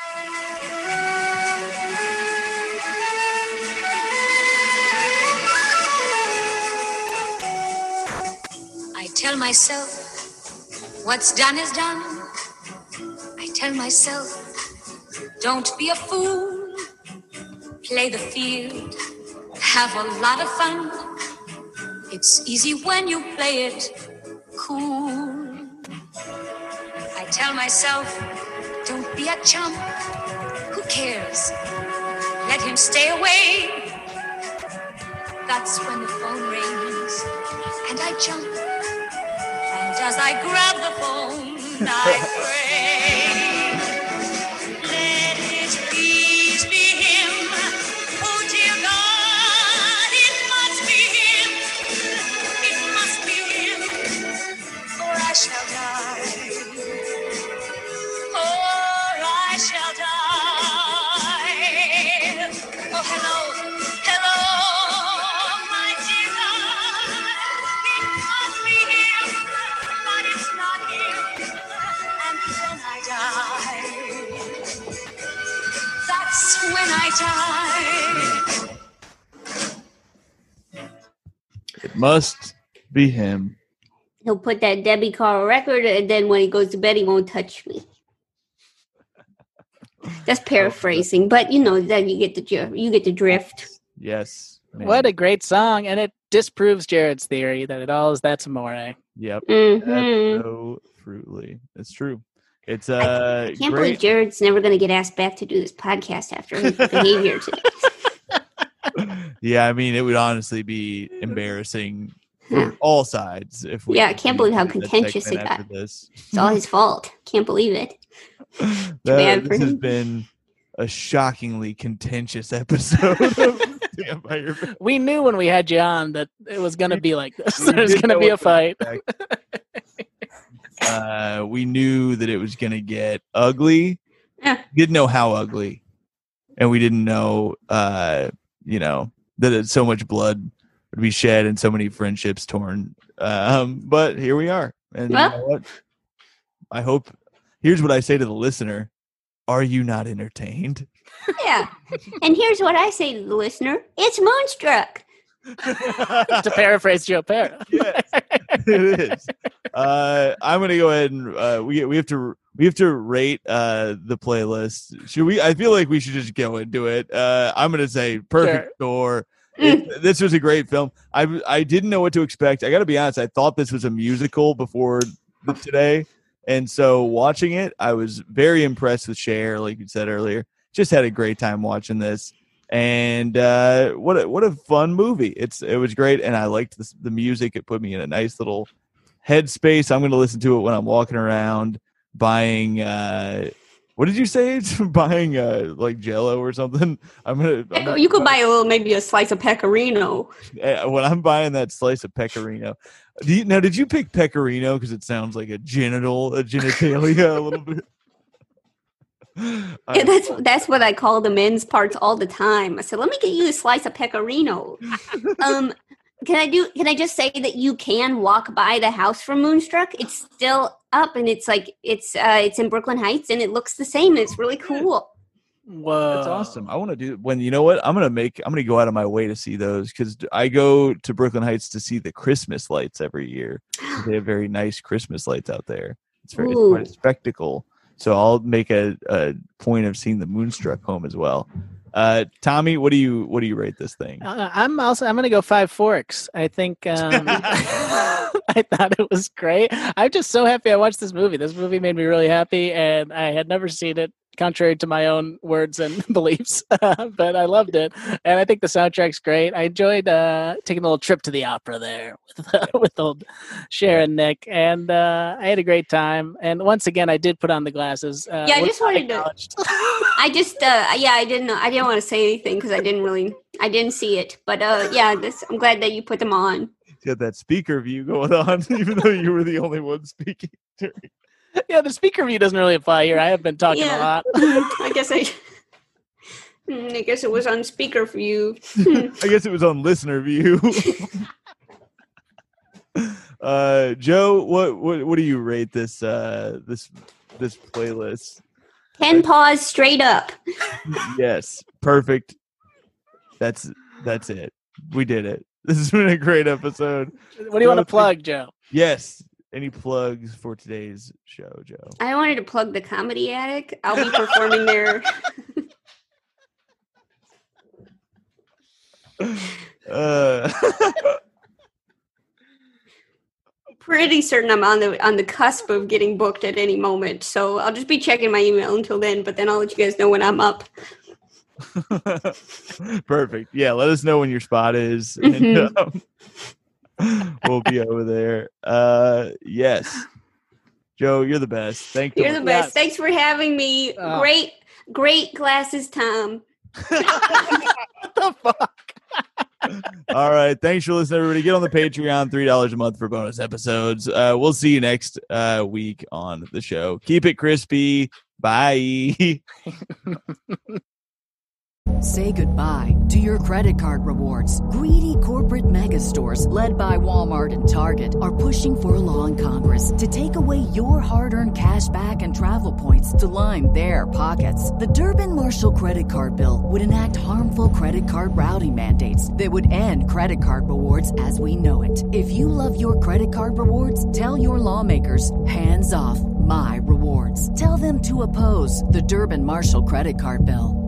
I tell myself what's done is done. I tell myself, don't be a fool. Play the field, have a lot of fun. It's easy when you play it cool. I tell myself, don't be a chump. Who cares? Let him stay away. That's when the phone rings and I jump. And as I grab the phone, I pray. Let it please be him. Oh, dear God, it must be him. It must be him, or I shall die. Or I shall die. Oh, hello, hello, my dear God. It must be him, but it's not him. And then I die. That's when I die. It must be him. He'll put that Debbie Carl record, and then when he goes to bed, he won't touch me. That's paraphrasing, but then you get the drift. Yes. Man. What a great song, and it disproves Jared's theory that it all is that's amore. Yep. Mhm. Absolutely. It's true. It's I can't believe Jared's never going to get asked back to do this podcast after his behavior today. Yeah, I mean, it would honestly be embarrassing for all sides if we. Yeah, I can't believe how contentious it got. This. It's all his fault. Can't believe it. This has been a shockingly contentious episode of Vampire Band. We knew when we had you on that it was going to be like this. There's going to be a fight. We knew that it was going to get ugly. Yeah. Didn't know how ugly, and we didn't know, that so much blood would be shed and so many friendships torn. But here we are, and you know what? I hope here's what I say to the listener. Are you not entertained? Yeah. And here's what I say to the listener. It's Moonstruck. To paraphrase Joe Pera. Yes, it is. I'm gonna go ahead and we have to rate the playlist. Should we? I feel like we should just go and do it. I'm gonna say perfect score. This was a great film. I didn't know what to expect. I got to be honest. I thought this was a musical before today, and so watching it, I was very impressed with Cher. Like you said earlier, just had a great time watching this. And what a fun movie! It was great, and I liked the music. It put me in a nice little headspace. I'm going to listen to it when I'm walking around buying. What did you say? Buying like Jell-O or something. You could buy maybe a slice of pecorino. When I'm buying that slice of pecorino. Now, did you pick pecorino because it sounds like a genitalia a little bit? Yeah, that's what I call the men's parts all the time. I said, let me get you a slice of pecorino. Can I just say that you can walk by the house from Moonstruck? It's still up, and it's in Brooklyn Heights, and it looks the same. It's really cool. Whoa, that's awesome. I want to do when, you know what, I'm gonna go out of my way to see those, because I go to Brooklyn Heights to see the Christmas lights every year. They have very nice Christmas lights out there. It's quite a spectacle. So I'll make a point of seeing the Moonstruck home as well. Tommy, what do you rate this thing? I'm going to go 5 forks. I think I thought it was great. I'm just so happy I watched this movie. This movie made me really happy, and I had never seen it, contrary to my own words and beliefs, but I loved it. And I think the soundtrack's great. I enjoyed taking a little trip to the opera there with old Cher and Nick, and I had a great time. And once again, I did put on the glasses. I just wanted to. I didn't want to say anything because I didn't see it. But I'm glad that you put them on. You got that speaker view going on, even though you were the only one speaking during. Yeah, the speaker view doesn't really apply here. I have been talking a lot. I guess it was on speaker view. I guess it was on listener view. Joe, what do you rate this this playlist? 10 paws straight up. Yes, perfect. That's it. We did it. This has been a great episode. What do you want to plug, Joe? Yes. Any plugs for today's show, Joe? I wanted to plug the Comedy Attic. I'll be performing there. Pretty certain I'm on the cusp of getting booked at any moment. So I'll just be checking my email until then, but then I'll let you guys know when I'm up. Perfect. Yeah, let us know when your spot is. And, we'll be over there. Yes. Joe, you're the best. Thank you. You're the best. Thanks for having me. Great glasses, Tom. What the fuck? All right. Thanks for listening, everybody. Get on the Patreon, $3 a month for bonus episodes. We'll see you next week on the show. Keep it crispy. Bye. Say goodbye to your credit card rewards. Greedy corporate mega stores, led by Walmart and Target, are pushing for a law in Congress to take away your hard-earned cash back and travel points to line their pockets. The Durbin-Marshall credit card bill would enact harmful credit card routing mandates that would end credit card rewards as we know it. If you love your credit card rewards, tell your lawmakers, hands off my rewards. Tell them to oppose the Durbin-Marshall credit card bill.